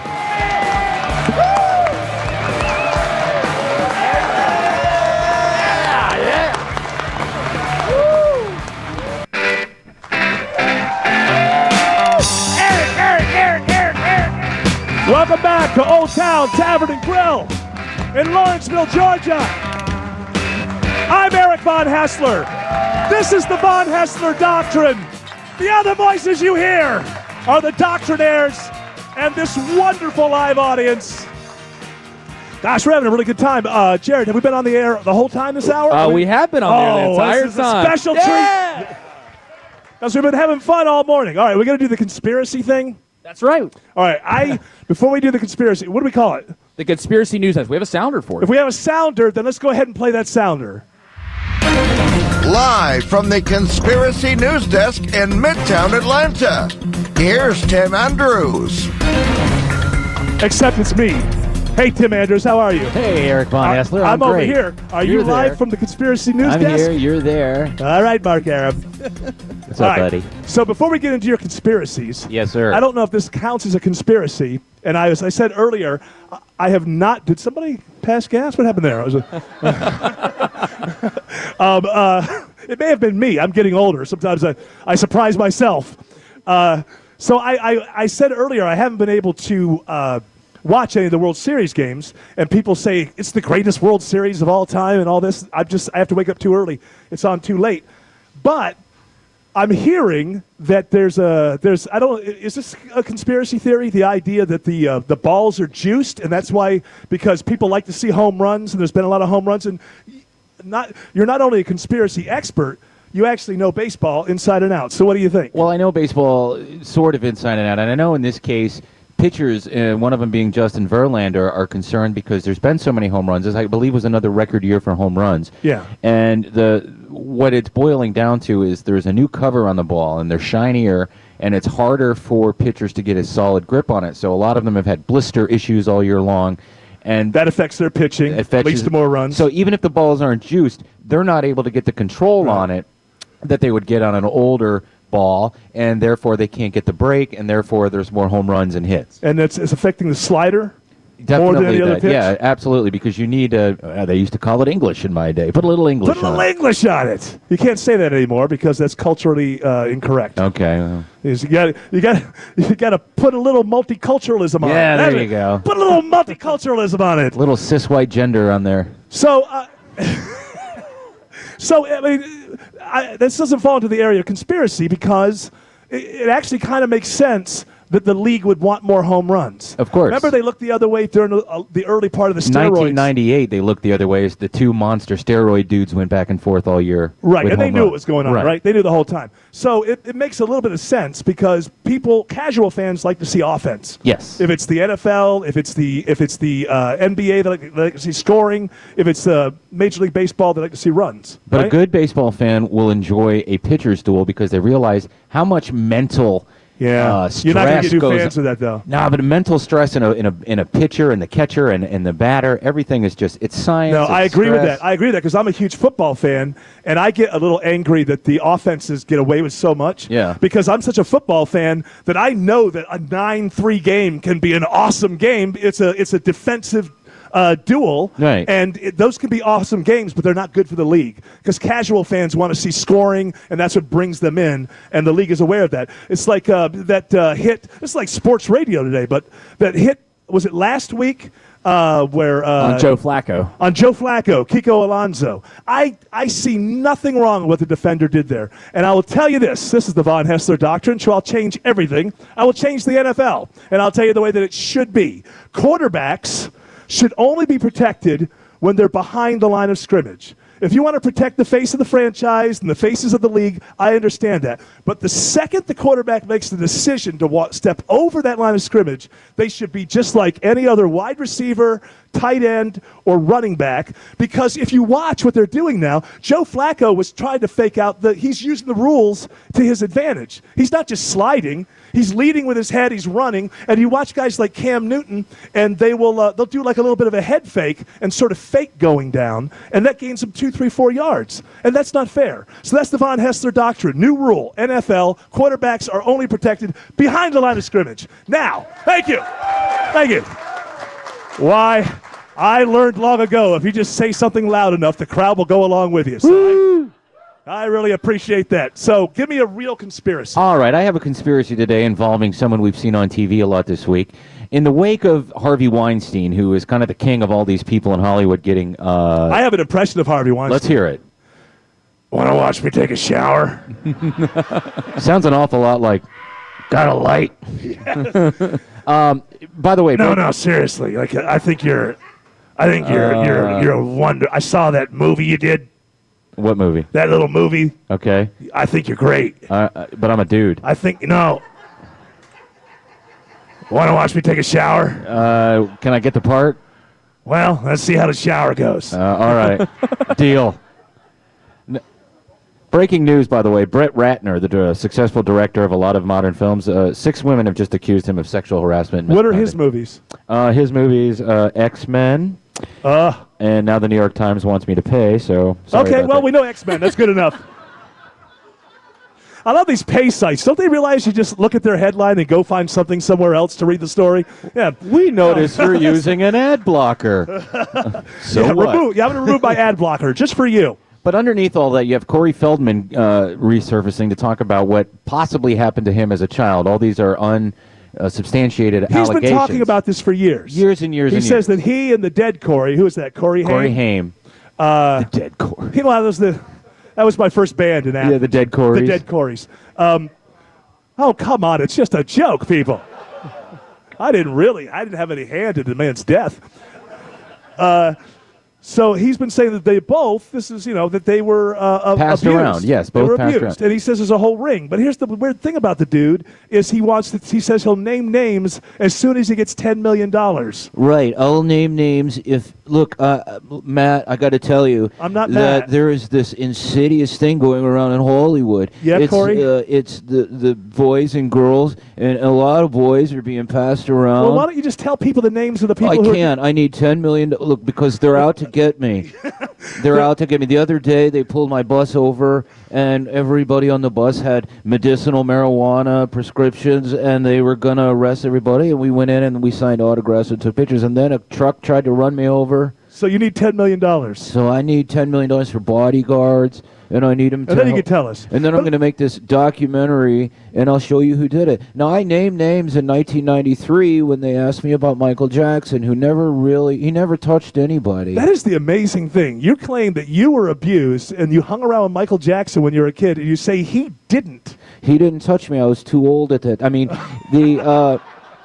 Welcome back to Old Town Tavern and Grill in Lawrenceville, Georgia. I'm Eric Von Hessler. This is the Von Hessler Doctrine. The other voices you hear are the Doctrinaires and this wonderful live audience. Gosh, we're having a really good time. Uh, Jared, have we been on the air the whole time this hour? Uh, we have been on the air the Oh, entire this is time. a special Yeah! treat. Because we've been having fun all morning. All right, we're going to do the conspiracy thing. That's right. All right, I before we do the conspiracy, what do we call it? The conspiracy news desk. We have a sounder for it. If we have a sounder, then let's go ahead and play that sounder. Live from the Conspiracy News Desk in Midtown Atlanta, here's Tim Andrews. Except it's me. Hey, Tim Andrews, how are you? Hey, Eric Von I- Hessler. I'm, I'm over great. here. Are You're you live there. from the Conspiracy News I'm Desk? here. You're there. All right, Mark Arab. What's All up, right. buddy? So before we get into your conspiracies, Yes, sir. I don't know if this counts as a conspiracy. And I, as I said earlier, I- I have not. Did somebody pass gas? What happened there? I was a, um, uh, it may have been me. I'm getting older. Sometimes I, I surprise myself. Uh, so I, I, I said earlier I haven't been able to uh, watch any of the World Series games, and people say it's the greatest World Series of all time and all this. I just I have to wake up too early. It's on too late. But I'm hearing that there's a there's I don't is this a conspiracy theory? The idea that the uh, the balls are juiced, and that's why because people like to see home runs, and there's been a lot of home runs, and not you're not only a conspiracy expert, you actually know baseball inside and out. So what do you think? Well, I know baseball sort of inside and out, and I know in this case, pitchers, uh, one of them being Justin Verlander, are concerned because there's been so many home runs. This, I believe, was another record year for home runs. Yeah. And the what it's boiling down to is there's a new cover on the ball, and they're shinier, and it's harder for pitchers to get a solid grip on it. So a lot of them have had blister issues all year long. And that affects their pitching, affects leads to more runs. So even if the balls aren't juiced, they're not able to get the control Right. on it that they would get on an older ball, and therefore they can't get the break, and therefore there's more home runs and hits. And it's, it's affecting the slider Definitely more than any other that. pitch? Yeah, absolutely, because you need a, uh, they used to call it English in my day. Put a little English Put a little on it. English on it. You can't say that anymore because that's culturally uh, incorrect. Okay. Well. Is You got you got you got to put a little multiculturalism on Yeah, it. there That's you it. go. Put a little multiculturalism on it. Little cis white gender on there. So, uh, so I mean, I, this doesn't fall into the area of conspiracy because it, it actually kind of makes sense that the league would want more home runs. Of course. Remember, they looked the other way during the, uh, the early part of the steroids. nineteen ninety-eight, they looked the other way as the two monster steroid dudes went back and forth all year. Right, with and they home knew runs. what was going on, right. They knew the whole time. So it, it makes a little bit of sense because people, casual fans, like to see offense. Yes. If it's the N F L, if it's the if it's the uh, N B A, they like, they like to see scoring. If it's uh, Major League Baseball, they like to see runs. But right? a good baseball fan will enjoy a pitcher's duel because they realize how much mental yeah. uh, stress You're not going to get too goes. fans with that, though. No, but mental stress in a in a in a pitcher and the catcher and, and the batter, everything is just it's science. No, it's I agree with stress. that. I agree with that because I'm a huge football fan, and I get a little angry that the offenses get away with so much. Yeah. Because I'm such a football fan that I know that a nine three game can be an awesome game. It's a it's a defensive uh, duel, Right. and it, those can be awesome games, but they're not good for the league because casual fans want to see scoring, and that's what brings them in, and the league is aware of that. It's like uh, that uh, hit. It's like sports radio today, but that hit was it last week? uh, where uh, on Joe Flacco. On Joe Flacco, Kiko Alonso. I, I see nothing wrong with what the defender did there. And I will tell you this. This is the Von Hessler doctrine, so I'll change everything. I will change the N F L, and I'll tell you the way that it should be. Quarterbacks should only be protected when they're behind the line of scrimmage. If you want to protect the face of the franchise and the faces of the league, I understand that. But the second the quarterback makes the decision to walk, step over that line of scrimmage, they should be just like any other wide receiver, tight end, or running back. Because if you watch what they're doing now, Joe Flacco was trying to fake out the, he's using the rules to his advantage. He's not just sliding. He's leading with his head. He's running. And you watch guys like Cam Newton, and they will, uh, they'll do like a little bit of a head fake and sort of fake going down. And that gains them two, three, four yards. And that's not fair. So that's the Von Hessler doctrine. New rule. N F L, quarterbacks are only protected behind the line of scrimmage. Now, thank you. Thank you. Why? I learned long ago, if you just say something loud enough, the crowd will go along with you. So I, I really appreciate that. So give me a real conspiracy. All right, I have a conspiracy today involving someone we've seen on T V a lot this week. In the wake of Harvey Weinstein, who is kind of the king of all these people in Hollywood getting... Uh, I have an impression of Harvey Weinstein. Let's hear it. Want to watch me take a shower? Sounds an awful lot like, got a light? Yes. um, by the way... No, no, seriously. Like, I think you're... I think you're uh, you're you're a wonder. I saw that movie you did. What movie? That little movie. Okay. I think you're great. Uh, but I'm a dude. I think no. Want to watch me take a shower? Uh, can I get the part? Well, let's see how the shower goes. Uh, all right. Deal. N- Breaking news, by the way. Brett Ratner, the uh, successful director of a lot of modern films, uh, six women have just accused him of sexual harassment. What are his movies? Uh, his movies, uh, X-Men. Uh, and now the New York Times wants me to pay, so sorry okay, about well, that. we know X-Men. That's good enough. I love these pay sites. Don't they realize you just look at their headline and go find something somewhere else to read the story? Yeah. We noticed you're using an ad blocker. So yeah, what? remove, yeah, I'm going to remove my ad blocker just for you. But underneath all that, you have Corey Feldman uh, resurfacing to talk about what possibly happened to him as a child. All these are unsubstantiated He's allegations. been talking about this for years. Years and years he and says years. that he and the dead Corey, who is that, Corey Haim? Corey Haim. Uh, the dead Corey. He, well, that, was the, that was my first band in Athens. Yeah, the dead Corys. The dead Corys. Um, oh, come on. It's just a joke, people. I didn't really. I didn't have any hand in the man's death. Uh, so he's been saying that they both, this is, you know, that they were uh, Passed abused. around, yes, They both were passed abused. around. And he says there's a whole ring. But here's the weird thing about the dude is he wants to, he says he'll name names as soon as he gets ten million dollars. Right. I'll name names if, look, uh, Matt, I got to tell you. I'm not that Matt. there is this insidious thing going around in Hollywood. Yeah, it's, Corey? Uh, it's the, the boys and girls, and a lot of boys are being passed around. Well, why don't you just tell people the names of the people I who can't. I need ten million dollars. Look, because they're out to get me. They're out to get me. The other day, they pulled my bus over, and everybody on the bus had medicinal marijuana prescriptions, and they were going to arrest everybody. And we went in, and we signed autographs and took pictures. And then a truck tried to run me over. So you need ten million dollars. So I need ten million dollars for bodyguards, and I need them to And then you help- can tell us. And then I'm going to make this documentary, and I'll show you who did it. Now, I named names in nineteen ninety-three when they asked me about Michael Jackson, who never really, he never touched anybody. That is the amazing thing. You claim that you were abused and you hung around with Michael Jackson when you were a kid, and you say he didn't. He didn't touch me. I was too old at that. I mean, the... Uh,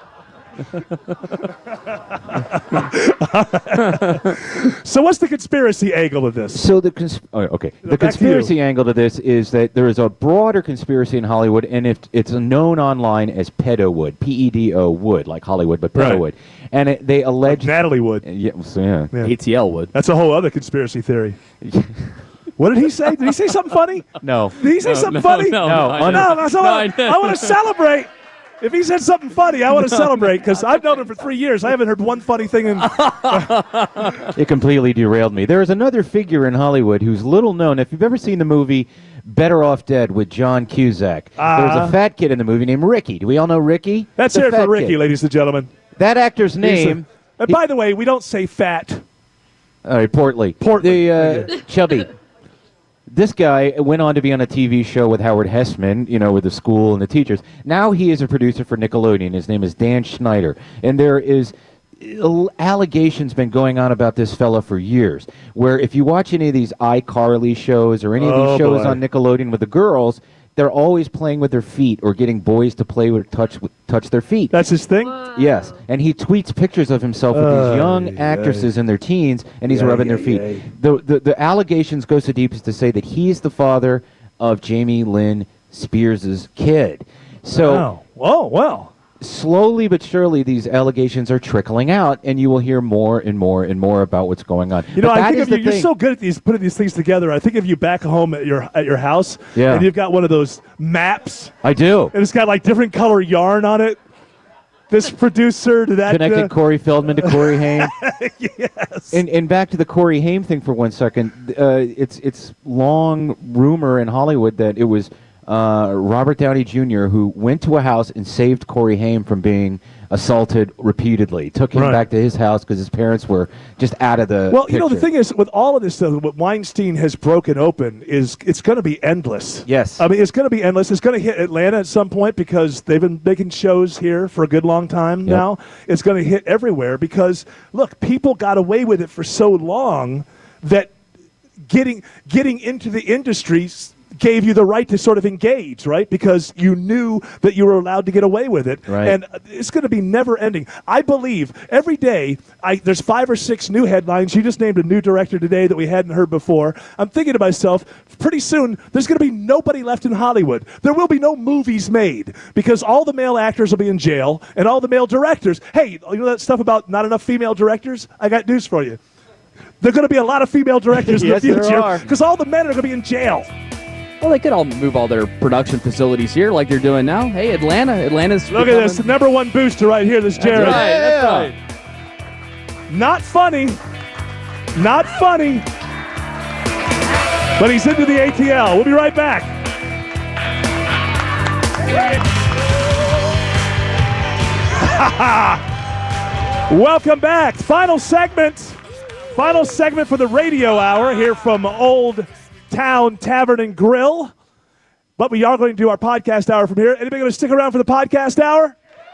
So what's the conspiracy angle of this? So the cons- oh, okay. No, The back to conspiracy you. angle to this is that there is a broader conspiracy in Hollywood, and if it's known online as pedowood, P E D O wood, like Hollywood, but Right. pedowood, and it, they allege Natalie Wood. Yeah, so yeah. Yeah. A T L would. That's a whole other conspiracy theory. What did he say? Did he say something funny? No. Did he say No, something no, funny? no, No, no, I un- No, didn't. so No, I, I didn't. I want to celebrate. If he said something funny, I want to celebrate because I've known him for three years. I haven't heard one funny thing in. It completely derailed me. There is another figure in Hollywood who's little known. If you've ever seen the movie Better Off Dead with John Cusack, there's Uh, a fat kid in the movie named Ricky. Do we all know Ricky? Let's The hear it fat for Ricky, kid. ladies and gentlemen. That actor's He's a- name. and by the way, we don't say fat. All right, portly. Portly. The uh, chubby. This guy went on to be on a T V show with Howard Hessman, you know, with the school and the teachers. Now he is a producer for Nickelodeon. His name is Dan Schneider. And there is l- allegations been going on about this fella for years. Where if you watch any of these iCarly shows or any of Oh, these shows boy. on Nickelodeon with the girls, they're always playing with their feet or getting boys to play with touch with, touch their feet. That's his thing? Yes, and he tweets pictures of himself with Uh, these young yeah. actresses in their teens, and he's Yeah, rubbing their yeah, feet. yeah. The, the the allegations go so deep as to say that he's the father of Jamie Lynn Spears' kid. So Wow. Oh, well. slowly but surely, these allegations are trickling out, and you will hear more and more and more about what's going on. You know, But I that think is of you, the you're thing. so good at these putting these things together. I think of you back home at your at your house, Yeah. and you've got one of those maps, I do. and it's got like different color yarn on it. This producer to that. Connected uh, Corey Feldman to Corey Haim. yes. And and back to the Corey Haim thing for one second. Uh, it's it's long rumor in Hollywood that it was uh, Robert Downey Junior who went to a house and saved Corey Haim from being assaulted repeatedly. Took him Right. back to his house because his parents were just out of the. Well, you know, the picture. thing is, with all of this stuff, what Weinstein has broken open is it's going to be endless. Yes. I mean, it's going to be endless. It's going to hit Atlanta at some point because they've been making shows here for a good long time Yep. now. It's going to hit everywhere because, look, people got away with it for so long that getting getting into the industry s- gave you the right to sort of engage, right? Because you knew that you were allowed to get away with it. Right. And uh, it's going to be never ending. I believe every day I, there's five or six new headlines. You just named a new director today that we hadn't heard before. I'm thinking to myself, pretty soon there's going to be nobody left in Hollywood. There will be no movies made because all the male actors will be in jail and all the male directors. Hey, you know that stuff about not enough female directors? I got news for you. There are going to be a lot of female directors Yes, in the there future are. because all the men are going to be in jail. Well, they could all move all their production facilities here like they're doing now. Hey, Atlanta. Atlanta's Look at this, the number one booster right here, this Jared. That's right. That's right. Not funny. Not funny. But he's into the A T L. We'll be right back. Welcome back. Final segment. Final segment for the radio hour here from Old Town Tavern and Grill. But we are going to do our podcast hour from here. Anybody going to stick around for the podcast hour?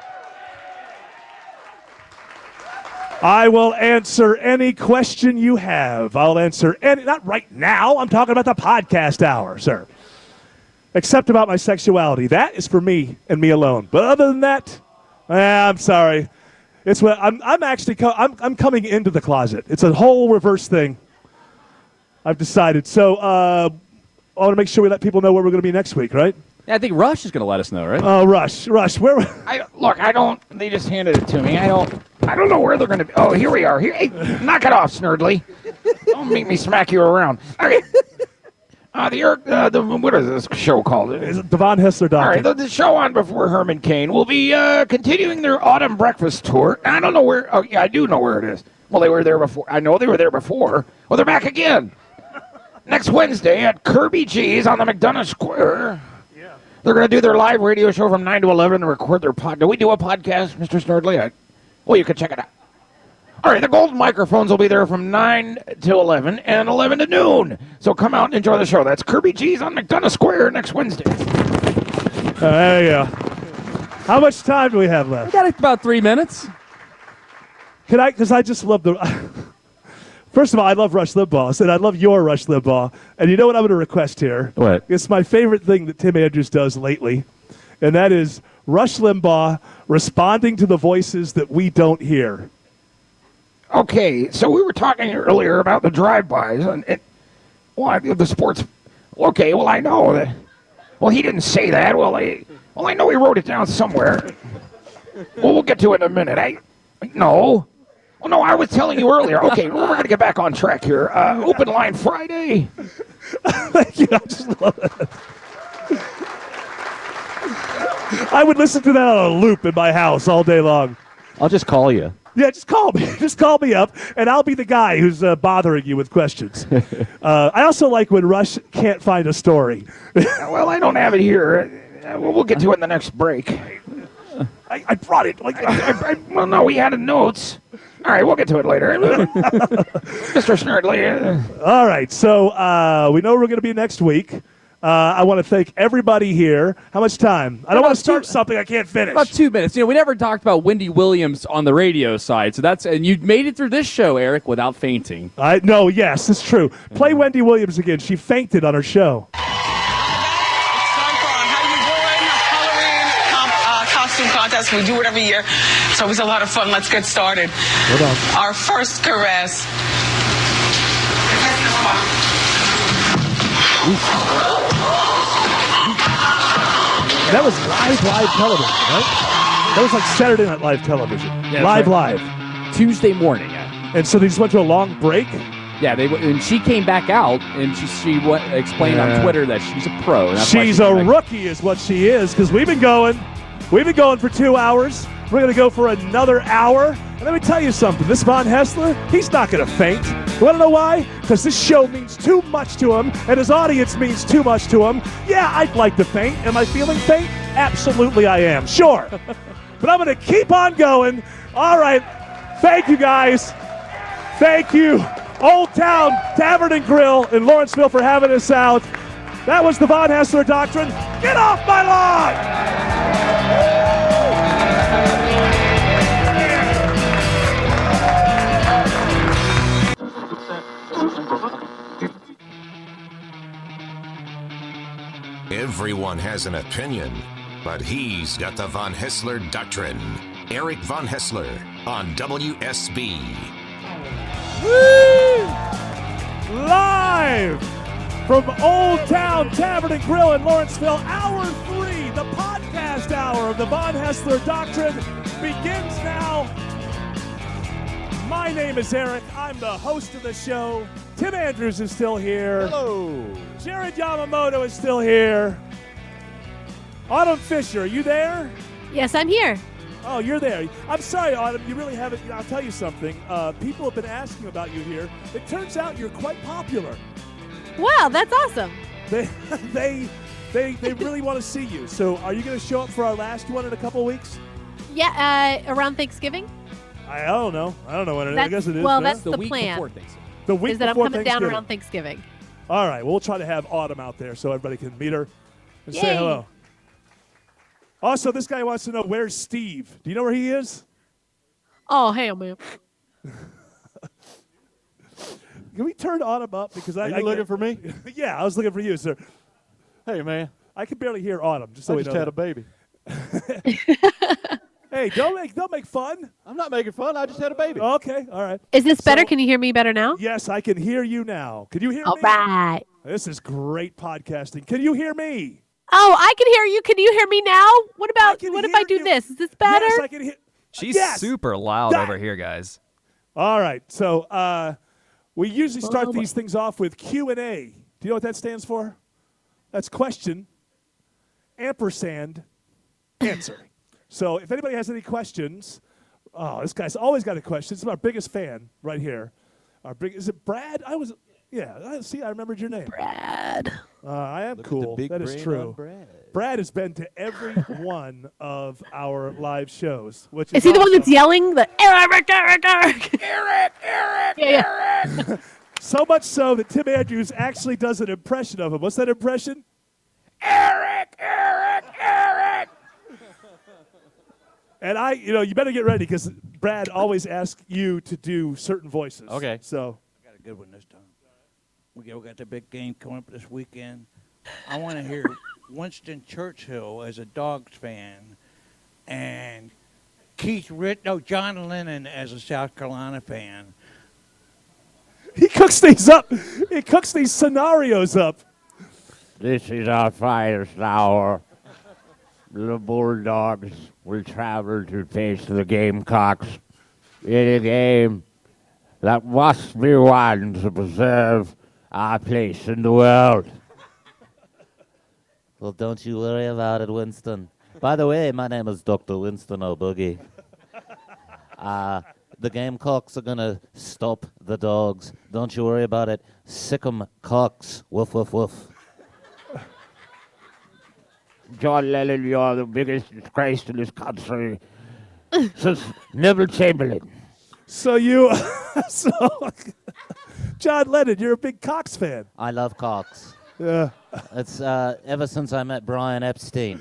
I will answer any question you have. I'll answer any, not right now. I'm talking about the podcast hour, sir. Except about my sexuality. That is for me and me alone. But other than that, eh, I'm sorry. It's what I'm. I'm actually. Co- I'm. I'm coming into the closet. It's a whole reverse thing. I've decided. So uh, I want to make sure we let people know where we're going to be next week, right? Yeah, I think Rush is going to let us know, right? Oh, Rush, Rush, where? I, look, I don't. They just handed it to me. I don't. I don't know where they're going to be. Oh, here we are. Here, hey, knock it off, Snurdly. Don't make me smack you around. Okay. Uh, the, uh, the what is this show called? Is it Devon Hessler All right, Doctor? the, the show on before Herman Cain will be uh, continuing their autumn breakfast tour. I don't know where. Oh, yeah, I do know where it is. Well, they were there before. I know they were there before. Well, they're back again. Next Wednesday at Kirby G's on the McDonough Square. Yeah. They're going to do their live radio show from nine to eleven and record their pod. Do we do a podcast, Mister Snurdly? I, well, you can check it out. All right, the golden microphones will be there from nine to eleven and eleven to noon. So come out and enjoy the show. That's Kirby G's on McDonough Square next Wednesday. Uh, there you go. How much time do we have left? We got about three minutes. Can I? Because I just love the. First of all, I love Rush Limbaugh, and I love your Rush Limbaugh. And you know what I'm going to request here? What? It's my favorite thing that Tim Andrews does lately, and that is Rush Limbaugh responding to the voices that we don't hear. Okay, so we were talking earlier about the drive-bys and it, well, I- the sports. Okay, well I know that. Well, he didn't say that. Well, I, well I know he wrote it down somewhere. Well, we'll get to it in a minute. I, no, well, no, I was telling you earlier. Okay, well, we're gonna get back on track here. Uh, open line Friday. Thank you. I just love it. I would listen to that on a loop in my house all day long. I'll just call you. Yeah, just call me. Just call me up, and I'll be the guy who's uh, bothering you with questions. uh, I also like when Rush can't find a story. Well, I don't have it here. Uh, well, we'll get to it in the next break. I, I brought it. Like, I, I, I, well, no, we had it in notes. All right, we'll get to it later. Mister Snurdly. Uh, all right, so uh, we know where we're going to be next week. Uh, I want to thank everybody here. How much time? I don't want to start something I can't finish. About two minutes. You know, we never talked about Wendy Williams on the radio side, so that's and you made it through this show, Eric, without fainting. I no, yes, it's true. Play Wendy Williams again. She fainted on her show. Costume contest. We do it every year. It's always a lot of fun. Let's get started. Hold on. Our first caress. That was live, live television, right? That was like Saturday Night Live television. Yeah, live, right. live. Tuesday morning. Yeah. And so they just went to a long break? Yeah, they and she came back out, and she she went, explained Yeah. on Twitter that she's a pro. And that's why She's she a came back. rookie is what she is, because we've been going. We've been going for two hours. We're going to go for another hour. And let me tell you something. This Von Hessler, he's not going to faint. You want to know why? Because this show means too much to him, and his audience means too much to him. Yeah, I'd like to faint. Am I feeling faint? Absolutely I am. Sure. But I'm going to keep on going. All right. Thank you, guys. Thank you, Old Town Tavern and Grill in Lawrenceville, for having us out. That was the Von Hessler Doctrine. Get off my lawn! Everyone has an opinion, but he's got the Von Hessler Doctrine. Eric Von Hessler on W S B. Woo! Live from Old Town Tavern and Grill in Lawrenceville, hour three, the podcast hour of the Von Hessler Doctrine begins now. My name is Eric. I'm the host of the show. Tim Andrews is still here. Hello. Jared Yamamoto is still here. Autumn Fisher, are you there? Yes, I'm here. Oh, you're there. I'm sorry, Autumn. You really haven't. I'll tell you something. Uh, people have been asking about you here. It turns out you're quite popular. Wow, that's awesome. They, they, they, they really want to see you. So, are you going to show up for our last one in a couple of weeks? Yeah, uh, around Thanksgiving. I don't know. I don't know when it is. I That's- guess it is. well, huh? that's the The week plan. before Thanksgiving. The week Is that I'm before coming down Thanksgiving. around Thanksgiving. All right. Well, we'll try to have Autumn out there so everybody can meet her and say Yay. hello. Also, this guy wants to know, where's Steve? Do you know where he is? Oh, hell, man. Can we turn Autumn up? Because I, Are you I looking for me? Yeah, I was looking for you, sir. Hey, man. I can barely hear Autumn. Just so I we just know had that. a baby. Hey, don't make don't make fun. I'm not making fun. I just had a baby. Okay, all right. Is this better? So- Can you hear me better now? Yes, I can hear you now. Can you hear All me? right. This is great podcasting. Can you hear me? Oh, I can hear you. Can you hear me now? What about can what if hear I do you. this? Is this better? Yes, I can hear. She's Yes. super loud That- over here, guys. All right. So uh, we usually start Oh, my- these things off with Q and A. Do you know what that stands for? That's question, ampersand, answer. So if anybody has any questions, oh, this guy's always got a question. This is our biggest fan right here. Our big is it Brad? I was yeah. I, see, I remembered your name. Brad. Uh, I am Look at cool. the big That is brain true. on Brad. Brad has been to every one of our live shows. Which is, Is he the one that's awesome. yelling? The Eric, Eric, Eric, Eric, Eric, yeah, yeah. So much so that Tim Andrews actually does an impression of him. What's that impression? Eric, Eric, Eric. And I, you know, you better get ready because Brad always asks you to do certain voices. Okay. So I got a good one this time. We got, we got the big game coming up this weekend. I want to hear Winston Churchill as a Dogs fan, and Keith Ritt, no, John Lennon as a South Carolina fan. he cooks these up. He cooks these scenarios up. This is our finest hour. The Bulldogs will travel to face the Gamecocks in a game that must be won to preserve our place in the world. Well, don't you worry about it, Winston. By the way, my name is Doctor Winston O'Boogie. Uh, the Gamecocks are going to stop the Dogs. Don't you worry about it. Sick 'em cocks. Woof, woof, woof. John Lennon, you're the biggest disgrace to this country since Neville Chamberlain. So you, so John Lennon, you're a big Cox fan. I love cocks. Yeah. It's uh, ever since I met Brian Epstein.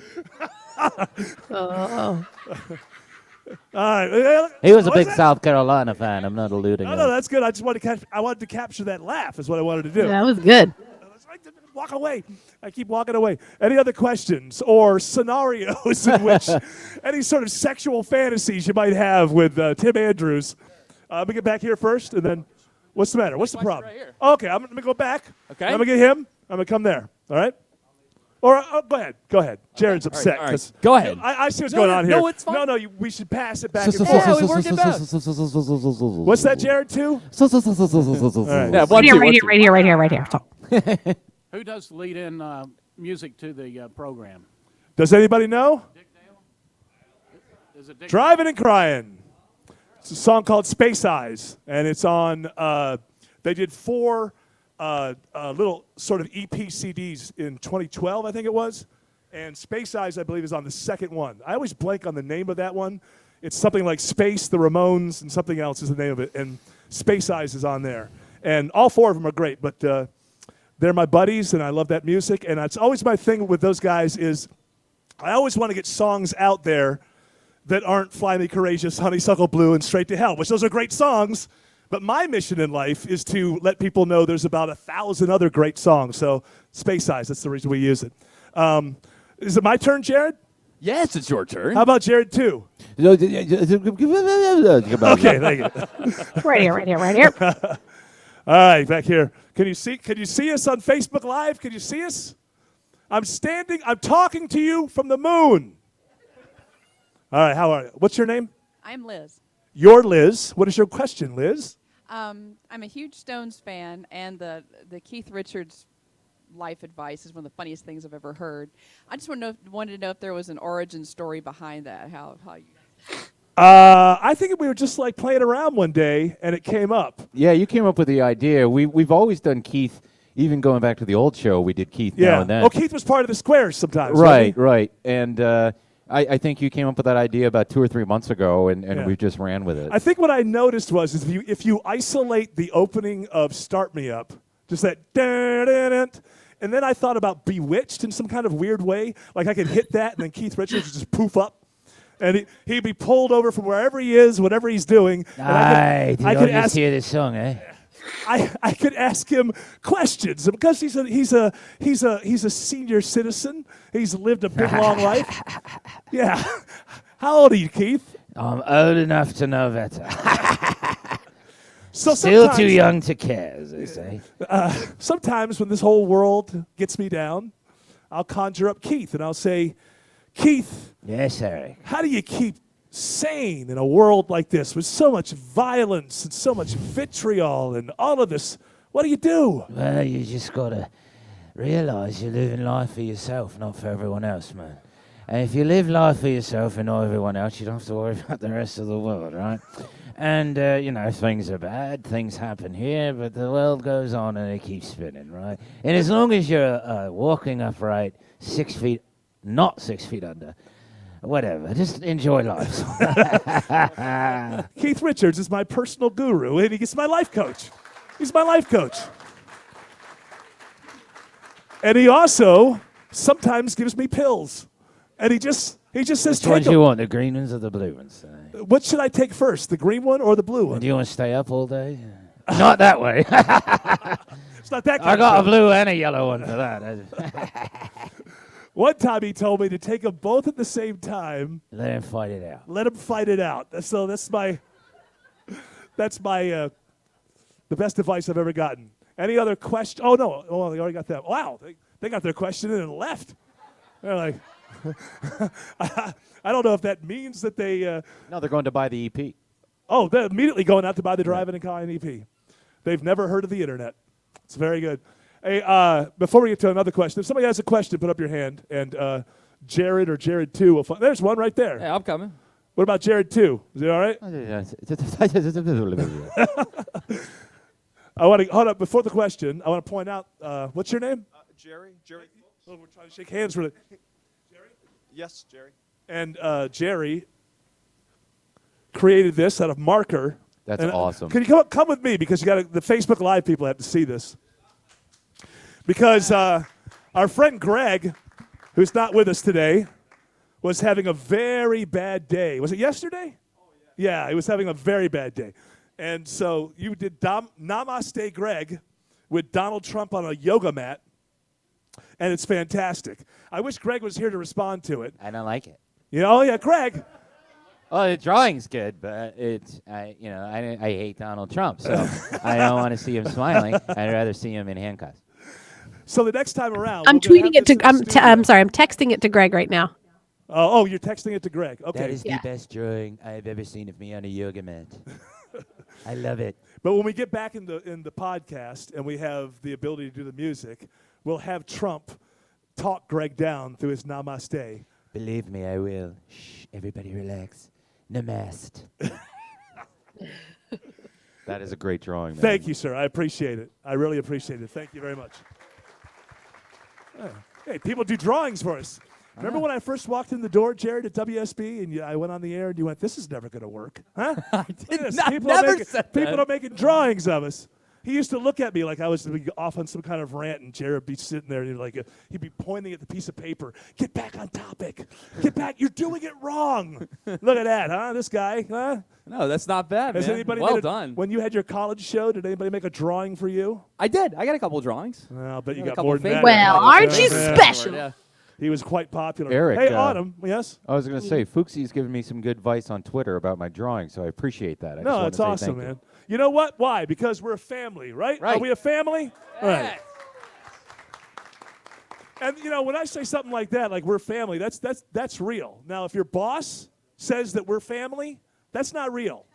Oh. All right. He was a What big that? South Carolina fan. I'm not alluding. No, to no, it. that's good. I just wanted to catch, I wanted to capture that laugh. Is what I wanted to do. That was good. Walk away. I keep walking away. Any other questions or scenarios in which any sort of sexual fantasies you might have with uh, Tim Andrews? Uh, let me get back here first, and then what's the matter? What's the problem? Right here. Okay, I'm going to go back. Okay. I'm going to get him. I'm going to come there. All right? Or uh, go ahead. Go ahead. Jared's All right, upset. all right. 'cause- Go ahead. I, I see what's No, going no, on here. no, it's fine. No, no, you, we should pass it back and forth. Yeah, we worked it out. What's that, Jared, too? All right. Yeah, one, Right two, here, one, right here, two. right here, right here, right here. So- Who does lead in uh, music to the uh, program? Does anybody know? Is it Dick Driving and Crying. It's a song called Space Eyes, and it's on. Uh, they did four uh, uh, little sort of E P C Ds in twenty twelve, I think it was, and Space Eyes, I believe, is on the second one. I always blank on the name of that one. It's something like Space, the Ramones, and something else is the name of it, and Space Eyes is on there, and all four of them are great, but uh, they're my buddies, and I love that music, and it's always my thing with those guys is I always want to get songs out there that aren't Fly Me Courageous, Honeysuckle Blue, and Straight to Hell, which those are great songs. But my mission in life is to let people know there's about a thousand other great songs. So Space Eyes, that's the reason we use it. Um, is it my turn, Jared? Yes, it's your turn. How about Jared, too? Okay, Okay, thank you. Right here, right here, right here. All right, back here. Can you see? Can you see us on Facebook Live? Can you see us? I'm standing. I'm talking to you from the moon. All right. How are you? What's your name? I'm Liz. You're Liz. What is your question, Liz? Um, I'm a huge Stones fan, and the the Keith Richards life advice is one of the funniest things I've ever heard. I just want to know, wanted to know if there was an origin story behind that. How how you? Uh, I think we were just like playing around one day, and it came up. Yeah, you came up with the idea. We we've always done Keith. Even going back to the old show, we did Keith Yeah. now and then. Oh, Keith was part of the Squares sometimes. wasn't Right, he? right. And uh, I, I think you came up with that idea about two or three months ago, and, and Yeah. we just ran with it. I think what I noticed was is if you if you isolate the opening of Start Me Up, just that dun, dun, dun, and then I thought about Bewitched in some kind of weird way, like I could hit that and then Keith Richards would just poof up. And he, he'd be pulled over from wherever he is, whatever he's doing. and Aye, I did could, I you could just ask, hear this song, eh? I, I could ask him questions because he's a he's a he's a he's a senior citizen. He's lived a big long life. Yeah. How old are you, Keith? I'm old enough to know better. So Still too sometimes- young to care, as they say. Uh, sometimes when this whole world gets me down, I'll conjure up Keith and I'll say, Keith, Yes, Eric. how do you keep sane in a world like this with so much violence and so much vitriol and all of this? What do you do? Well, you just got to realize you're living life for yourself, not for everyone else, man. And if you live life for yourself and not everyone else, you don't have to worry about the rest of the world, right? And, uh, you know, things are bad, things happen here, but the world goes on and it keeps spinning, right? And as long as you're uh, walking upright, six feet, not six feet under, whatever, just enjoy life. Keith Richards is my personal guru, and he's my life coach. He's my life coach. And he also sometimes gives me pills. And he just he just says, Which ones take you them. want, the green ones or the blue ones? Uh, What should I take first, the green one or the blue one? do you want to stay up all day? Not that way. It's not that kind I of got a thing. blue and a yellow one for that. One time he told me to take them both at the same time. Let him fight it out. Let them fight it out. So that's my that's my uh, the best advice I've ever gotten. Any other question? Oh no! Oh, they already got that. Wow, they, they got their question in and left. They're like, I don't know if that means that they. Uh, no, they're going to buy the E P. Oh, they're immediately going out to buy the Driving and Crying E P. They've never heard of the internet. It's very good. Hey, uh, before we get to another question, if somebody has a question, put up your hand, and uh, Jared or Jared two will. Find, there's one right there. Yeah, I'm coming. What about Jared two? Is it all right? I want to hold up before the question. I want to point out. Uh, what's your name? Uh, Jerry. Jerry. Oh, we're trying to shake hands with it. Yes, Jerry. And uh, Jerry created this out of marker. That's And, uh, awesome. Can you come come with me because you got the Facebook Live people have to see this. because uh, our friend Greg, who's not with us today, was having a very bad day. Was it yesterday? Oh, yeah. Yeah, he was having a very bad day. And so you did Dom- Namaste Greg with Donald Trump on a yoga mat, and it's fantastic. I wish Greg was here to respond to it. I don't like it. You know, oh, yeah, Greg. Oh, the drawing's good, but it's I, you know, I, I hate Donald Trump, so I don't want to see him smiling. I'd rather see him in handcuffs. So the next time around, I'm we're gonna tweeting have it to. this in I'm. the T- studio. I'm sorry. I'm texting it to Greg right now. Oh, oh, you're texting it to Greg. Okay. That is Yeah. the best drawing I've ever seen of me on a yoga mat. I love it. But when we get back in the in the podcast and we have the ability to do the music, we'll have Trump talk Greg down through his Namaste. Believe me, I will. Shh, everybody relax. Namaste. That is a great drawing, man. Thank you, sir. I appreciate it. I really appreciate it. Thank you very much. Yeah. Hey, people do drawings for us. Remember when I first walked in the door, Jared, at W S B, and you, I went on the air and you went, "This is never going to work." Huh? I did not- people never are making, said People that. are making drawings of us. He used to look at me like I was off on some kind of rant, and Jared would be sitting there, and he'd, like, uh, he'd be pointing at the piece of paper. Get back on topic. Get back. You're doing it wrong. Look at that, huh? This guy, huh? No, that's not bad, Has man. anybody well made a- done. When you had your college show, did anybody make a drawing for you? I did. I got a couple of drawings. Well, but you Got a got couple more of than that. favorites. Well, aren't you Yeah. special? Yeah. He was quite popular. Eric, Hey, uh, Autumn, yes? I was going to say, Fuxie's given me some good advice on Twitter about my drawing, so I appreciate that. I just No, wanna it's say awesome, thank you. man. You know what? Why? Because we're a family, right? Are Right. we a family? Right. And you know, when I say something like that, like we're family, that's that's that's real. Now, if your boss says that we're family, that's not real.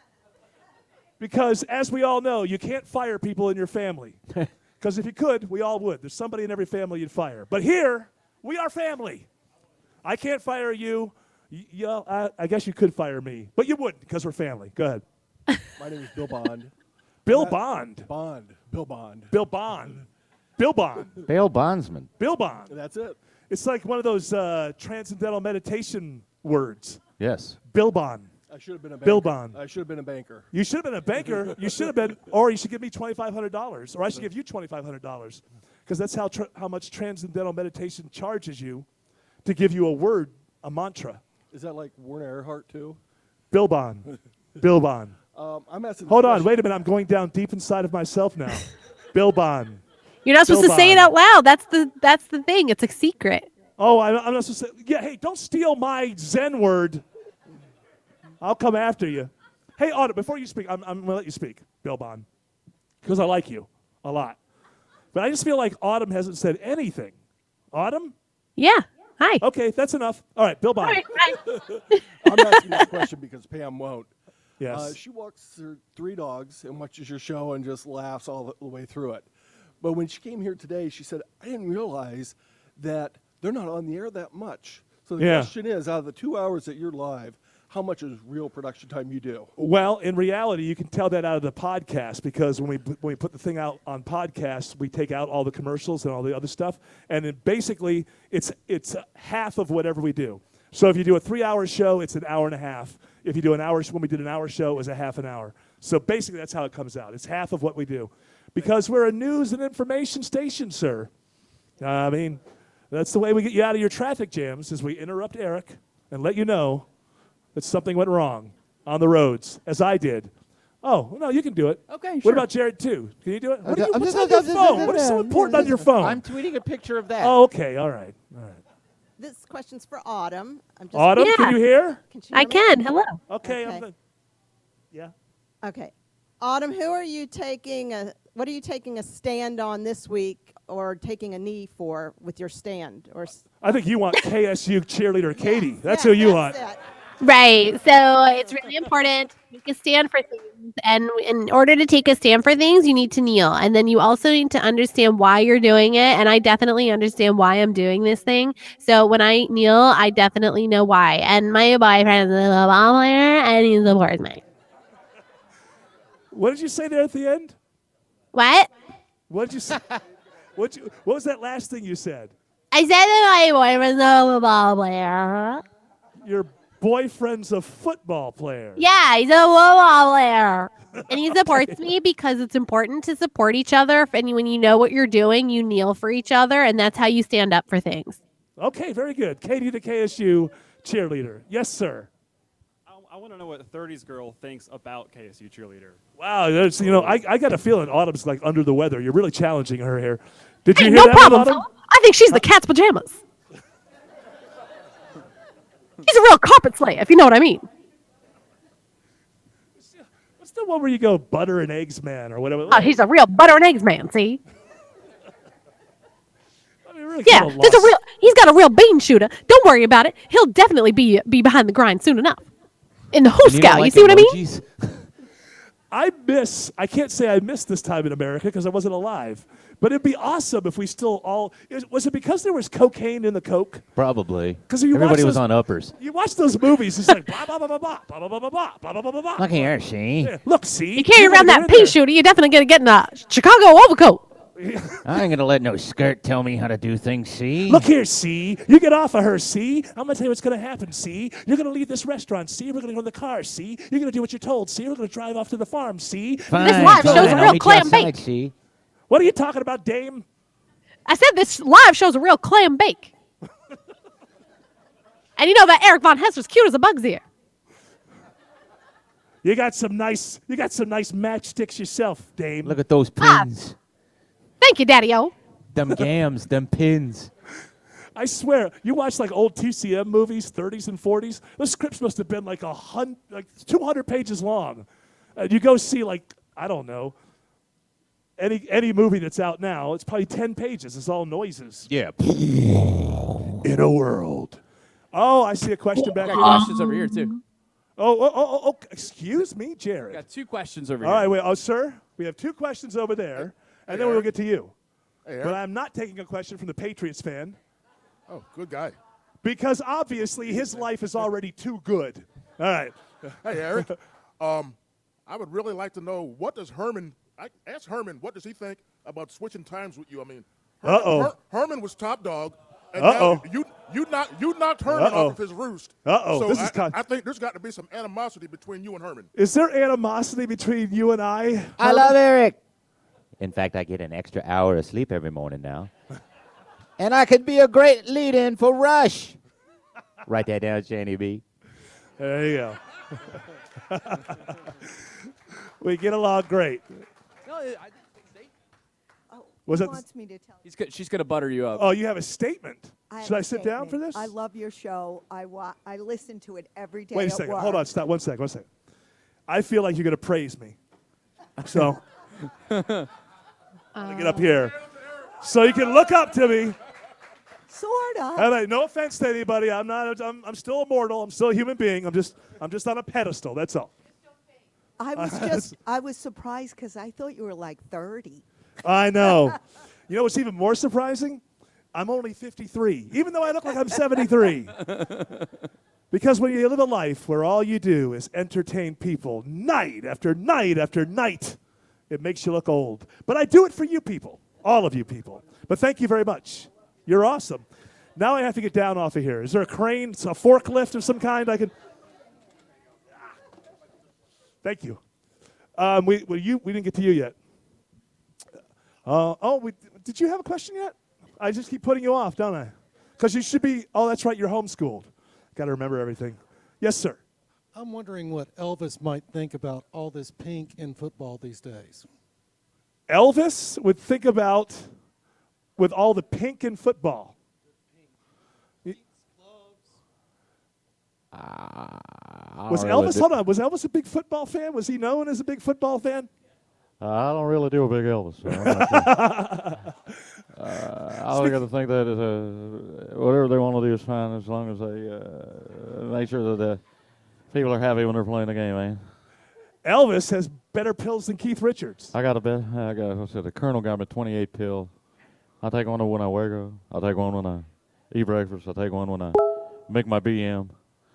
Because as we all know, you can't fire people in your family. Because if you could, we all would. There's somebody in every family you'd fire. But here, we are family. I can't fire you. Y- you know, I, I guess you could fire me, but you wouldn't because we're family. Go ahead. My name is Bill Bond. Bill That- Bond. Bond. Bill Bond. Bill Bond. Bill Bond. Bail bondsman. Bill Bond. That's it. It's like one of those uh, transcendental meditation words. Yes. Bill Bond. I should have been a banker. Bill Bond. I should have been a banker. You should have been a banker. You should have been, or you should give me twenty-five hundred dollars, or I should give you twenty-five hundred dollars, because that's how tr- how much transcendental meditation charges you to give you a word, a mantra. Is that like Werner Erhard too? Bill Bond. Bill Bond. Um, I'm asking. Hold this on, question- wait a minute. I'm going down deep inside of myself now. Bill Bond. You're not supposed Bill to say it Bond. out loud. That's the. That's the thing. It's a secret. Oh, I'm, I'm not supposed to say. Yeah, hey, don't steal my Zen word. I'll come after you. Hey, Autumn, before you speak, I'm, I'm going to let you speak, Bill Bond, because I like you a lot. But I just feel like Autumn hasn't said anything. Autumn? Yeah. Hi. Okay, that's enough. All right, Bill Bond. I'm asking this question because Pam won't. Yes. Uh, she walks her three dogs and watches your show and just laughs all the, the way through it. But when she came here today, she said, I didn't realize that they're not on the air that much. So the Yeah. question is, out of the two hours that you're live, how much is real production time you do? Well, in reality, you can tell that out of the podcast, because when we when we put the thing out on podcasts, we take out all the commercials and all the other stuff, and then basically it's it's half of whatever we do. So if you do a three-hour show, it's an hour and a half. If you do an hour, when we did an hour show, it was a half an hour. So basically, that's how it comes out. It's half of what we do, because we're a news and information station, sir. I mean, that's the way we get you out of your traffic jams, is we interrupt Eric and let you know that something went wrong on the roads, as I did. Oh, no, you can do it. Okay, What sure. about Jared, too? Can you do it? What do you, I'm what's just- on your I'm just- phone? What is so important on your phone? I'm tweeting a picture of that. Oh, okay, all right. All right. This question's for Autumn. I'm just Autumn, Yeah. can you hear? Can she I hear me? can. Hello. Okay, Okay. I'm good. Yeah. Okay. Autumn, who are you taking a what are you taking a stand on this week, or taking a knee for with your stand? Or s- I think you want K S U cheerleader Katie. That's yeah, who you that's want. it. Right. So it's really important to take a stand for things. And in order to take a stand for things, you need to kneel. And then you also need to understand why you're doing it. And I definitely understand why I'm doing this thing. So when I kneel, I definitely know why. And my boyfriend is a football player, and he supports me. What did you say there at the end? What? What did you say? what, you, what was that last thing you said? I said that my boyfriend's a football player. Your boyfriend's a football player. Yeah, he's a football player. And he supports me because it's important to support each other. And when you know what you're doing, you kneel for each other, and that's how you stand up for things. Okay, very good. Katie, the K S U cheerleader. Yes, sir. I, I want to know what thirties girl thinks about K S U cheerleader. Wow, there's, you know, I, I got a feeling Autumn's like under the weather. You're really challenging her here. Did you Hey, hear no that, problem. Autumn? fella. I think she's the cat's pajamas. He's a real carpet slayer, if you know what I mean. What's the one where you go butter and eggs man or whatever? Oh, he's a real butter and eggs man, see? I mean, really Yeah, kinda there's a lost. real. He's got a real bean shooter. Don't worry about it. He'll definitely be be behind the grind soon enough. In the Who And you don't Scout, you like see what I mean? emojis? I miss, I can't say I miss this time in America because I wasn't alive. But it'd be awesome if we still all, is- was it because there was cocaine in the Coke? Probably. 'Cause you watch Everybody was those- on uppers. You watch those movies, it's like blah, blah, blah, blah, blah, blah, blah, blah, blah, blah, blah, blah, blah, blah. Look here, see? Yeah, look, see? You carry You're around gonna that get in pea shooter, you're definitely gonna get in a Chicago overcoat. I ain't gonna let no skirt tell me how to do things, see? Look here, see? You get off of her, see? I'm going to tell you what's going to happen, see? You're going to leave this restaurant, see? We're going to go in the car, see? You're going to do what you're told, see? We're going to drive off to the farm, see? Fine, This live fine, show's a I'll real meet you clam outside, bake. see? What are you talking about, dame? I said this live show's a real clam bake. And you know that Eric Von Hessler's cute as a bug's ear. You got some nice, you got some nice matchsticks yourself, dame. Look at those pins. Thank you, Daddy-O. Them gams, them pins. I swear, you watch like old T C M movies, thirties and forties. Those scripts must have been like a hundred, like two hundred pages long. Uh, you go see like I don't know any any movie that's out now. It's probably ten pages. It's all noises. Yeah. In a world. Oh, I see a question back Got here. questions over here too. Oh, oh, oh, oh, excuse me, Jared. Got two questions over All here. right, wait, oh, sir, we have two questions over there, and then we'll get to you. But I'm not taking a question from the Patriots fan. Oh, good guy. Because obviously his life is already too good. All right. Hey, Eric. um, I would really like to know what does Herman. I ask Herman what does he think about switching times with you. I mean, Herman, Uh-oh. Her, Herman was top dog. And Uh-oh. now you you knocked you knocked Herman Uh-oh. off of his roost. Uh-oh. So This I, is con- I think there's got to be some animosity between you and Herman. Is there animosity between you and I? I love Eric. In fact, I get an extra hour of sleep every morning now. And I could be a great lead-in for Rush. Write that down, Shani B. There you go. We get along great. No, I, Was He that wants me to tell he's go, she's gonna butter you up. Oh, you have a statement. I have Should a I sit down for statement. this? I love your show. I wa- I listen to it every day. Wait a at second. work. Hold on. Stop. One second. One second. I feel like you're going to praise me. So, I'm going to get up here. So you can look up to me. Sort of. And I, no offense to anybody. I'm not. I'm, I'm still a mortal. I'm still a human being. I'm just. I'm just on a pedestal. That's all. I was just I was surprised because I thought you were like thirty. I know. You know what's even more surprising? I'm only fifty-three, even though I look like I'm seventy-three. Because when you live a life where all you do is entertain people night after night after night, it makes you look old. But I do it for you people, all of you people. But thank you very much. You're awesome. Now I have to get down off of here. Is there a crane, a forklift of some kind I can? Thank you. Um, we, well, you, we didn't get to you yet. Uh, oh, we, did you have a question yet? I just keep putting you off, don't I? Because you should be, oh, that's right, you're homeschooled. Got to remember everything. Yes, sir. I'm wondering what Elvis might think about all this pink in football these days. Elvis would think about, with all the pink in football. Was Elvis, hold on, was Elvis a big football fan? Was he known as a big football fan? Uh, I don't really do a big Elvis. So I'm not sure. uh, I only got to think that is, uh, whatever they want to do is fine as long as they uh, make sure that the people are happy when they're playing the game, man. Elvis has better pills than Keith Richards. I got a bit. I got. What's it? The Colonel got me twenty-eight pill. I take one when I wake up. I take one when I eat breakfast. I take one when I make my B M.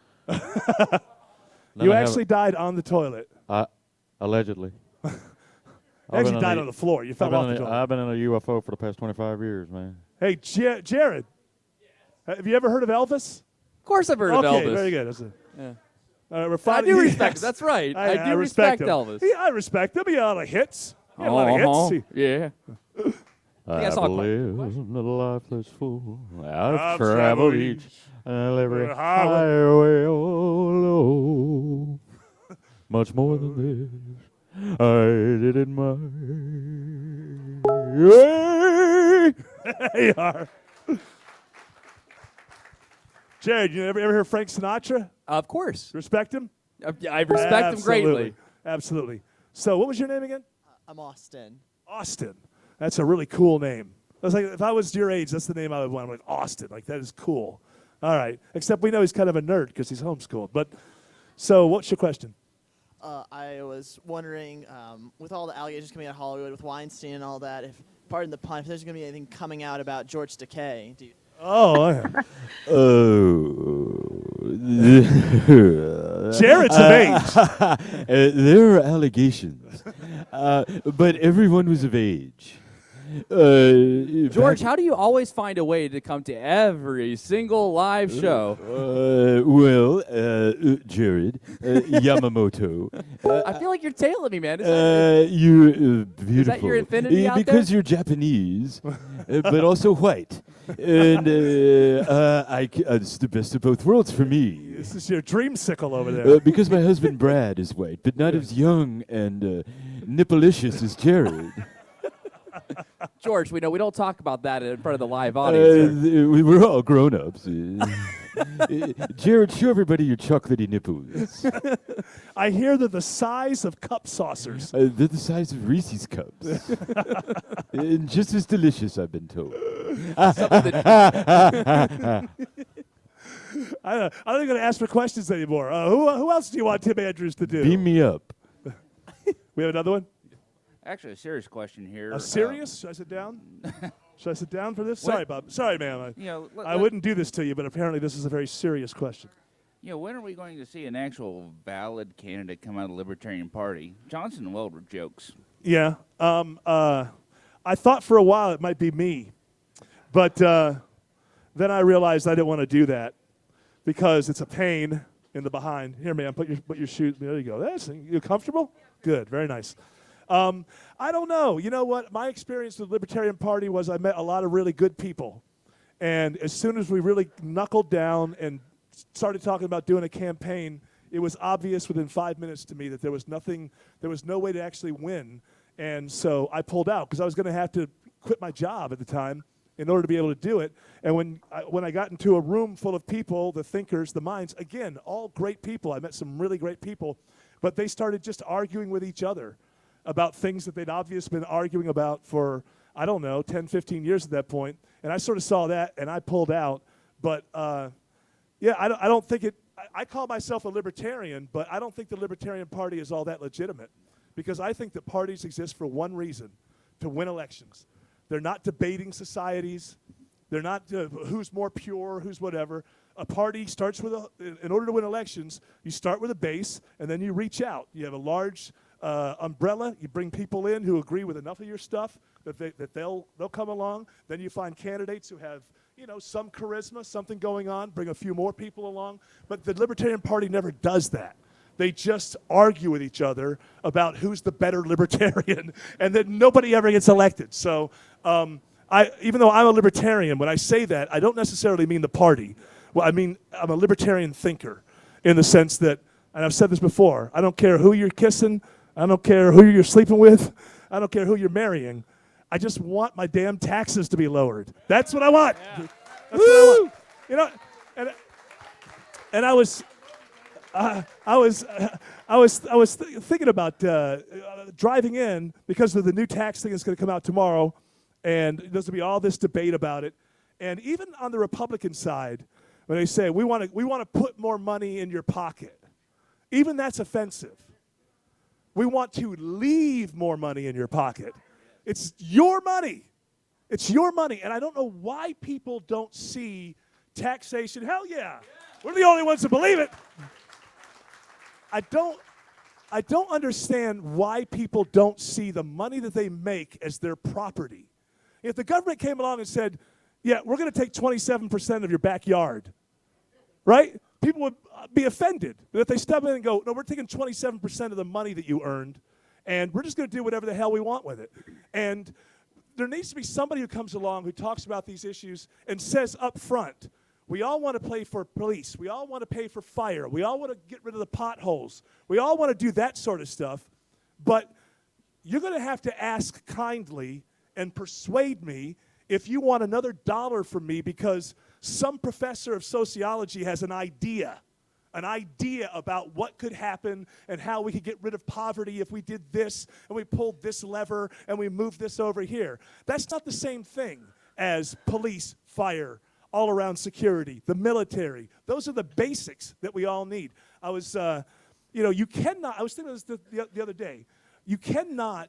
You actually died on the toilet. I allegedly. You actually died on the floor. You fell I've been off the in a- toilet. I've been in a U F O for the past twenty-five years, man. Hey, Ja- Jared. Have you ever heard of Elvis? Of course I've heard okay, of Elvis. very good. That's a- Yeah. Uh, we're I finally- do respect yes. him. That's right. I, I do I respect him. Elvis. He, I respect him. He had a lot of hits. He had a lot of Uh-huh. hits. He- Yeah. I Yeah, I saw a believe in a life that's full out of I've travel traveled each and every the highway. highway low. Much more than this, I did it my way. There you are. Jared, you ever, ever hear Frank Sinatra? Of course. Respect him? Uh, yeah, I respect him greatly. Absolutely. Absolutely. So, what was your name again? I'm Austin. Austin. That's a really cool name. I was like, if I was your age, that's the name I would want. I'm like, Austin. Like, that is cool. All right. Except we know he's kind of a nerd because he's homeschooled. But, so what's your question? Uh, I was wondering, um, with all the allegations coming out of Hollywood, with Weinstein and all that, if, pardon the pun, if there's going to be anything coming out about George Takei. Do you Oh, yeah. Oh. Jared's of age. Uh, there are allegations, uh, but everyone was of age. Uh, George, back- how do you always find a way to come to every single live show? Uh, well, uh, uh, Jared uh, Yamamoto. Uh, I feel like you're tailing me, man. Is that- Uh, you're uh, beautiful. Is that your infinity Uh, out Because there? you're Japanese, uh, but also white. And uh, uh, I c- uh, it's the best of both worlds for me. This is your dreamsicle over there. Uh, because my husband Brad is white, but not as young and uh, nipplelicious as Jared. George, we know we don't talk about that in front of the live Uh, audience. th- we- we're all grown-ups. Uh, uh, Jared, show everybody your chocolatey nipples. I hear they're the size of cup saucers. Uh, they're the size of Reese's cups. And just as delicious, I've been told. I don't, I'm not going to ask for questions anymore. Uh, who, who else do you want Tim Andrews to do? Beam me up. We have another one? Actually, a serious question here. A serious? Should I sit down? Should I sit down for this? What- Sorry, Bob. Sorry, ma'am. I, You know, let- I let- wouldn't do this to you, but apparently this is a very serious question. You know, when are we going to see an actual valid candidate come out of the Libertarian Party? Johnson and Weld were jokes. Yeah. Um, uh, I thought for a while it might be me, but uh, then I realized I didn't want to do that because it's a pain in the behind. Here, man, put your put your shoes. There you go. That's you comfortable? Good. Very nice. Um, I don't know. You know what? My experience with the Libertarian Party was I met a lot of really good people, and as soon as we really knuckled down and started talking about doing a campaign, it was obvious within five minutes to me that there was nothing, there was no way to actually win. And so I pulled out because I was going to have to quit my job at the time in order to be able to do it. And when I, when I got into a room full of people, the thinkers, the minds, again, all great people. I met some really great people, but they started just arguing with each other about things that they'd obviously been arguing about for, I don't know, ten, fifteen years at that point. And I sort of saw that, and I pulled out. But, uh, yeah, I don't, I don't think it, I, I call myself a libertarian, but I don't think the Libertarian Party is all that legitimate because I think that parties exist for one reason, to win elections. They're not debating societies. They're not uh, who's more pure, who's whatever. A party starts with a, in order to win elections, you start with a base, and then you reach out. You have a large uh, umbrella. You bring people in who agree with enough of your stuff that, they, that they'll, they'll come along. Then you find candidates who have, you know, some charisma, something going on, bring a few more people along. But the Libertarian Party never does that. They just argue with each other about who's the better libertarian, and then nobody ever gets elected. So um, I, even though I'm a libertarian, when I say that, I don't necessarily mean the party. Well, I mean, I'm a libertarian thinker in the sense that, and I've said this before, I don't care who you're kissing, I don't care who you're sleeping with, I don't care who you're marrying. I just want my damn taxes to be lowered. That's what I want. Yeah. That's what I want. You know, and, and I was... Uh, I was, uh, I was, I was th- thinking about uh, uh, driving in because of the new tax thing that's going to come out tomorrow, and there's going to be all this debate about it. And even on the Republican side, when they say we want to, we want to put more money in your pocket, even that's offensive. We want to leave more money in your pocket. It's your money. It's your money, and I don't know why people don't see taxation. Hell yeah, we're the only ones who believe it. I don't, I don't understand why people don't see the money that they make as their property. If the government came along and said, yeah, we're going to take twenty-seven percent of your backyard, right? people would uh, be offended that they step in and go, no, we're taking twenty-seven percent of the money that you earned, and we're just going to do whatever the hell we want with it. And there needs to be somebody who comes along who talks about these issues and says up front, we all want to pay for police. We all want to pay for fire. We all want to get rid of the potholes. We all want to do that sort of stuff. But you're going to have to ask kindly and persuade me if you want another dollar from me because some professor of sociology has an idea, an idea about what could happen and how we could get rid of poverty if we did this and we pulled this lever and we moved this over here. That's not the same thing as police, fire, all-around security, the military. Those are the basics that we all need. I was, uh, you know, you cannot, I was thinking this the, the, the other day, you cannot,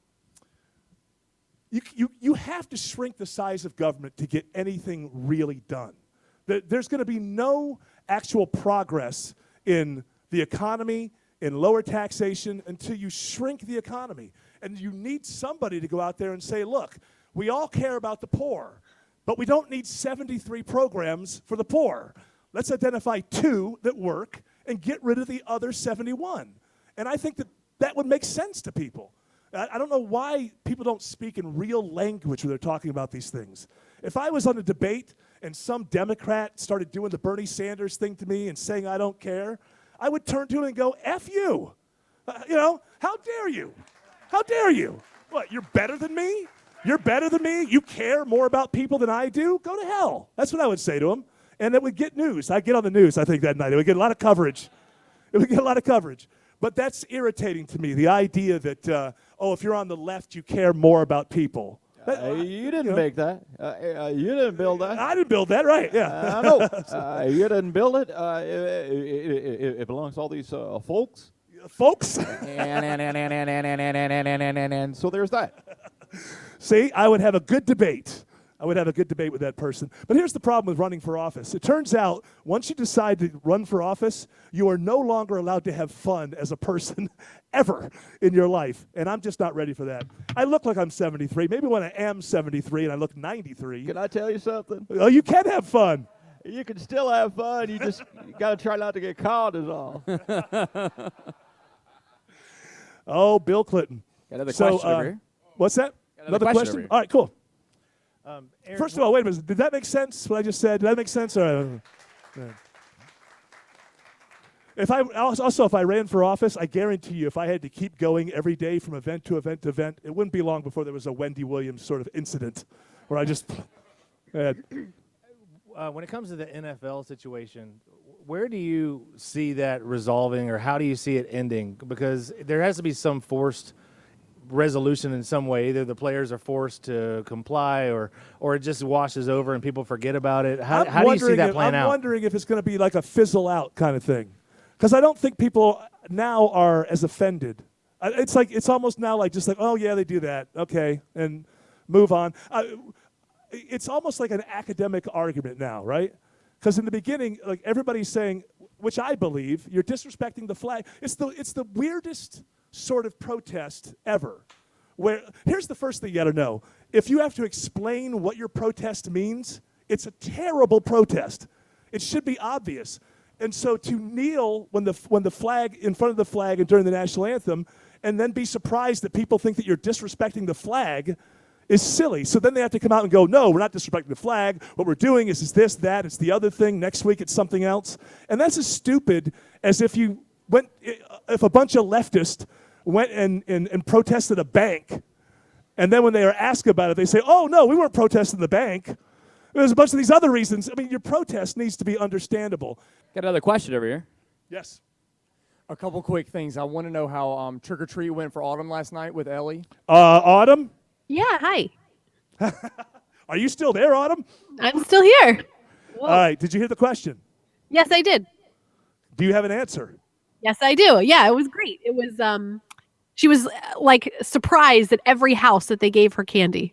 you, you, you have to shrink the size of government to get anything really done. There, there's going to be no actual progress in the economy, in lower taxation, until you shrink the economy. And you need somebody to go out there and say, look, we all care about the poor, but we don't need seventy-three programs for the poor. Let's identify two that work and get rid of the other seventy-one. And I think that that would make sense to people. I, I don't know why people don't speak in real language when they're talking about these things. If I was on a debate and some Democrat started doing the Bernie Sanders thing to me and saying I don't care, I would turn to him and go, F you. Uh, you know, how dare you? How dare you? What, you're better than me? You're better than me? You care more about people than I do? Go to hell. That's what I would say to him. And it would get news. I'd get on the news, I think, that night. It would get a lot of coverage. It would get a lot of coverage. But that's irritating to me, the idea that, uh, oh, if you're on the left, you care more about people. Uh, you didn't you know. make that. Uh, uh, you didn't build that. I didn't build that, right, yeah. Uh, I know. Uh, you didn't build it. Uh, it, it, it. It belongs to all these uh, folks. Folks? and, and, and, and, and, and, and, and, and, and, and, and so there's that. See, I would have a good debate. I would have a good debate with that person. But here's the problem with running for office. It turns out once you decide to run for office, you are no longer allowed to have fun as a person ever in your life. And I'm just not ready for that. I look like I'm seventy-three. Maybe when I am seventy-three and I look ninety-three. Can I tell you something? Oh, you can have fun. You can still have fun. You just got to try not to get caught is all. Oh, Bill Clinton. Got another so, question uh, over here. What's that? Got another Another question question? over here. All right, cool. Um, Aaron, First of all, wait a minute. Did that make sense, what I just said? Did that make sense? Or, uh, if I also, if I ran for office, I guarantee you if I had to keep going every day from event to event to event, it wouldn't be long before there was a Wendy Williams sort of incident where I just uh, uh, when it comes to the N F L situation, where do you see that resolving, or how do you see it ending? Because there has to be some forced resolution in some way. Either the players are forced to comply, or or it just washes over and people forget about it. How, I'm how do you see wondering that if- playing I'm out? wondering if it's going to be like a fizzle out kind of thing, because I don't think people now are as offended. Uh, It's like it's almost now like just like, oh yeah, they do that, okay, and move on. Uh, it's almost like an academic argument now, right? Because in the beginning, like everybody's saying, which I believe, you're disrespecting the flag. It's the it's the weirdest sort of protest ever. Where here's the first thing you got to know: if you have to explain what your protest means, it's a terrible protest. It should be obvious. And so to kneel when the when the flag in front of the flag and during the national anthem, and then be surprised that people think that you're disrespecting the flag, is silly. So then they have to come out and go, no, we're not disrespecting the flag. What we're doing is, is this, that, it's the other thing. Next week it's something else. And that's as stupid as if you went, if a bunch of leftists went and, and, and protested a bank, and then when they are asked about it, they say, oh, no, we weren't protesting the bank. There's a bunch of these other reasons. I mean, your protest needs to be understandable. Got another question over here. Yes. A couple quick things. I want to know how um, Trick or Treat went for Autumn last night with Ellie. Uh, Autumn? Yeah, hi. Are you still there, Autumn? I'm still here. All right, did you hear the question? Yes, I did. Do you have an answer? Yes, I do. Yeah, it was great. It was um she was uh, like surprised at every house that they gave her candy.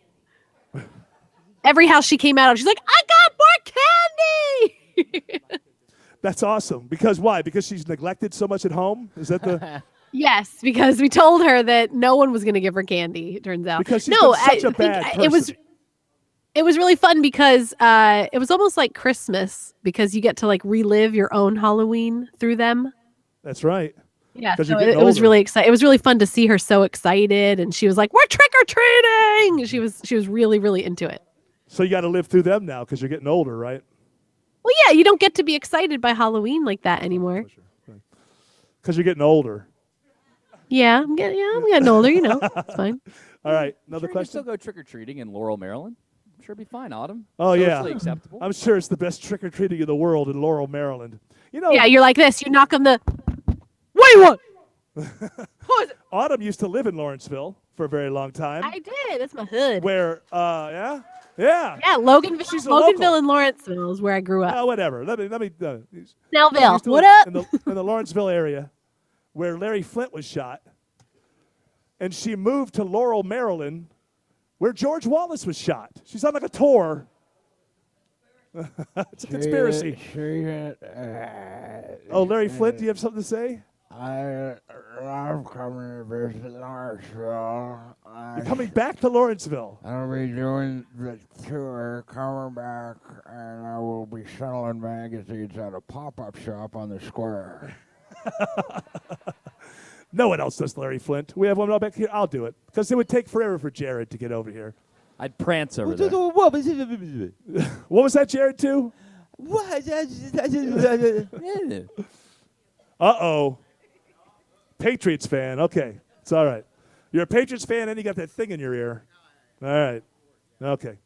Every house she came out of, she's like, I got more candy. That's awesome. Because why? Because she's neglected so much at home? Is that the... Yes, because we told her that no one was going to give her candy. It turns out Because she's no, been such I a bad think it was. person. it was really fun because uh, it was almost like Christmas because you get to like relive your own Halloween through them. That's right. Yeah, 'Cause so you're it, getting it was older. really exciting. It was really fun to see her so excited, and she was like, "We're trick or treating!" She was she was really really into it. So you got to live through them now because you're getting older, right? Well, yeah, you don't get to be excited by Halloween like that anymore. Because you're getting older. Yeah, I'm getting yeah, I'm getting older. You know, it's fine. All right, another Sure, you can question. still go trick or treating in Laurel, Maryland. I'm sure it'd be fine, Autumn. Oh yeah, Socially acceptable. I'm sure it's the best trick or treating in the world in Laurel, Maryland. You know, Yeah, you're like this. You knock on the. What do you want? Autumn used to live in Lawrenceville for a very long time. I did. That's my hood. Where, uh, yeah, yeah. Yeah, Logan, She's a Loganville local. and Lawrenceville is where I grew up. Oh, whatever. Let me let me. Uh, I Snellville, used to what live up? In the, in the Lawrenceville area, where Larry Flint was shot, and she moved to Laurel, Maryland, where George Wallace was shot. She's on like a tour. It's a conspiracy. Oh, Larry Flint, do you have something to say? I I'm coming to visit Lawrenceville. You're coming back to Lawrenceville. I'll be doing the tour, coming back, and I will be selling magazines at a pop-up shop on the square. No one else does Larry Flint. We have one back here. I'll do it because it would take forever for Jared to get over here. I'd prance over there. What was that, Jared? Too? Uh oh. Patriots fan. Okay, it's all right. You're a Patriots fan, and you got that thing in your ear. All right. Okay.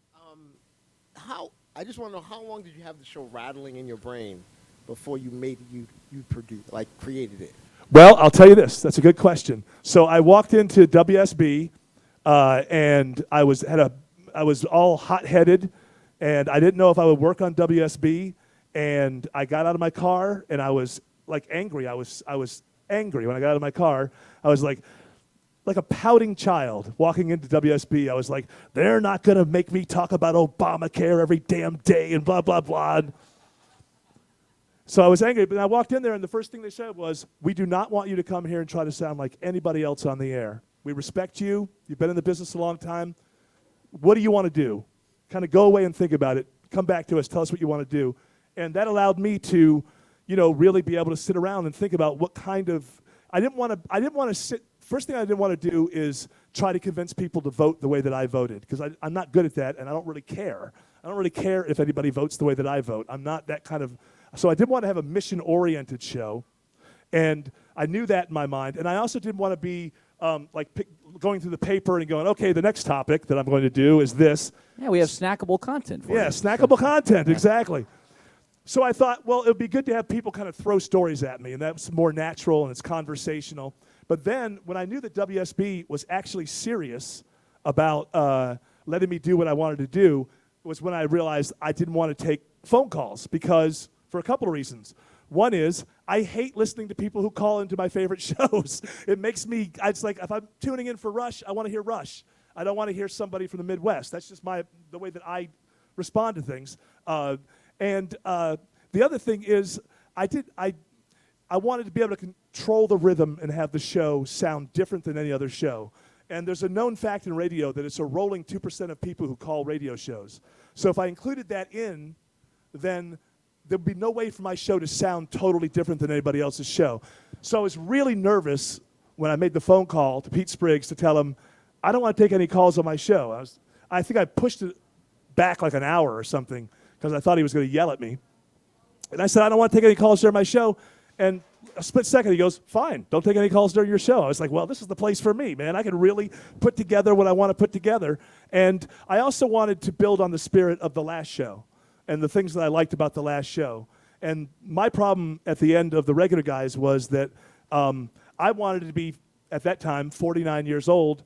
How I just want to know how long did you have the show rattling in your brain before you made it, you you produced like created it? Well, I'll tell you this. That's a good question. So I walked into W S B, uh, and I was had a I was all hot-headed, and I didn't know if I would work on W S B. And I got out of my car, and I was like angry. I was I was angry when I got out of my car. I was like like a pouting child walking into W S B. I was like, they're not going to make me talk about Obamacare every damn day and blah blah blah. So I was angry, but I walked in there, and the first thing they said was, we do not want you to come here and try to sound like anybody else on the air. We respect you. You've been in the business a long time. What do you want to do? Kind of go away and think about it. Come back to us. Tell us what you want to do. And that allowed me to, you know, really be able to sit around and think about what kind of, I didn't want to, I didn't want to sit, first thing I didn't want to do is try to convince people to vote the way that I voted, because I'm not good at that, and I don't really care. I don't really care if anybody votes the way that I vote. I'm not that kind of, so I didn't want to have a mission-oriented show, and I knew that in my mind, and I also didn't want to be um, like pick, going through the paper and going, okay, the next topic that I'm going to do is this. Yeah, we have snackable content for Yeah, you. snackable content, exactly. So I thought, well, it would be good to have people kind of throw stories at me, and that's more natural and it's conversational. But then when I knew that W S B was actually serious about uh, letting me do what I wanted to do, was when I realized I didn't want to take phone calls, because for a couple of reasons. One is I hate listening to people who call into my favorite shows. It makes me, it's like if I'm tuning in for Rush, I want to hear Rush. I don't want to hear somebody from the Midwest. That's just my the way that I respond to things. Uh, and uh, the other thing is I did I I wanted to be able to control the rhythm and have the show sound different than any other show. And there's a known fact in radio that it's a rolling two percent of people who call radio shows. So if I included that in, then there'd be no way for my show to sound totally different than anybody else's show. So I was really nervous when I made the phone call to Pete Spriggs to tell him, I don't want to take any calls on my show. I was, I think I pushed it back like an hour or something because I thought he was going to yell at me. And I said, I don't want to take any calls during my show. And a split second, he goes, fine, don't take any calls during your show. I was like, well, this is the place for me, man. I can really put together what I want to put together. And I also wanted to build on the spirit of the last show and the things that I liked about the last show. And my problem at the end of the regular guys was that um, I wanted to be, at that time, forty-nine years old,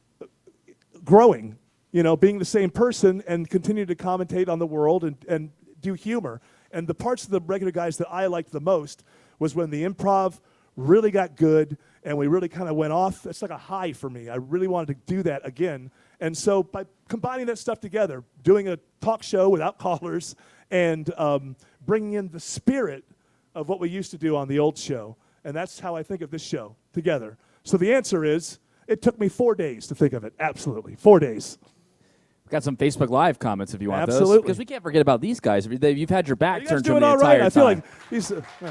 growing, you know, being the same person and continue to commentate on the world and, and do humor. And the parts of the regular guys that I liked the most was when the improv really got good and we really kind of went off. It's like a high for me. I really wanted to do that again. And so by combining that stuff together, doing a talk show without callers and um, bringing in the spirit of what we used to do on the old show, and that's how I think of this show together. So the answer is, it took me four days to think of it, absolutely, four days. Got some Facebook Live comments if you want those. Absolutely. Because we can't forget about these guys. They- You've had your back You guys turned to doing them the all right? entire I feel time. like these. Uh, uh,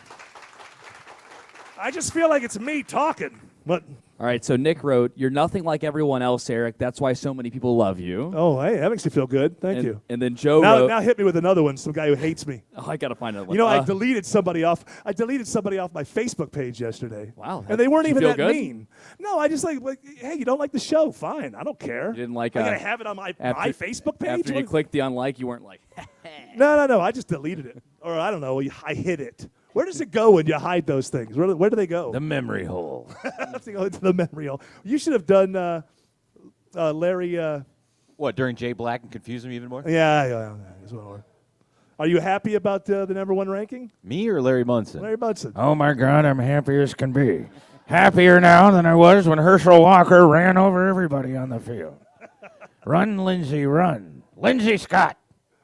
I just feel like it's me talking. But All right, so Nick wrote, "You're nothing like everyone else, Eric. That's why so many people love you." oh, hey, that makes me feel good. Thank and, you. And then Joe now, wrote, now hit me with another one. Some guy who hates me. "Oh, I gotta find another one." You know, I Uh, deleted somebody off. I deleted somebody off my Facebook page yesterday. Wow, and they weren't did you even feel that good? mean. No, I just like, like, hey, you don't like the show? Fine, I don't care. You didn't like. I uh, gotta have it on my after, my Facebook page. After you What- clicked the unlike, you weren't like, no, no, no. I just deleted it, or I don't know. I hid it. Where does it go when you hide those things? Where, where do they go? The memory hole. They go into the memory hole. You should have done uh, uh, Larry. Uh, What, during Jay Black and confuse him even more? yeah, yeah, yeah. that's what it was. Are you happy about uh, the number one ranking? Me or Larry Munson? Larry Munson. Oh my God, I'm happy as can be. Happier now than I was when Herschel Walker ran over everybody on the field. Run, Lindsay, run. Lindsay Scott.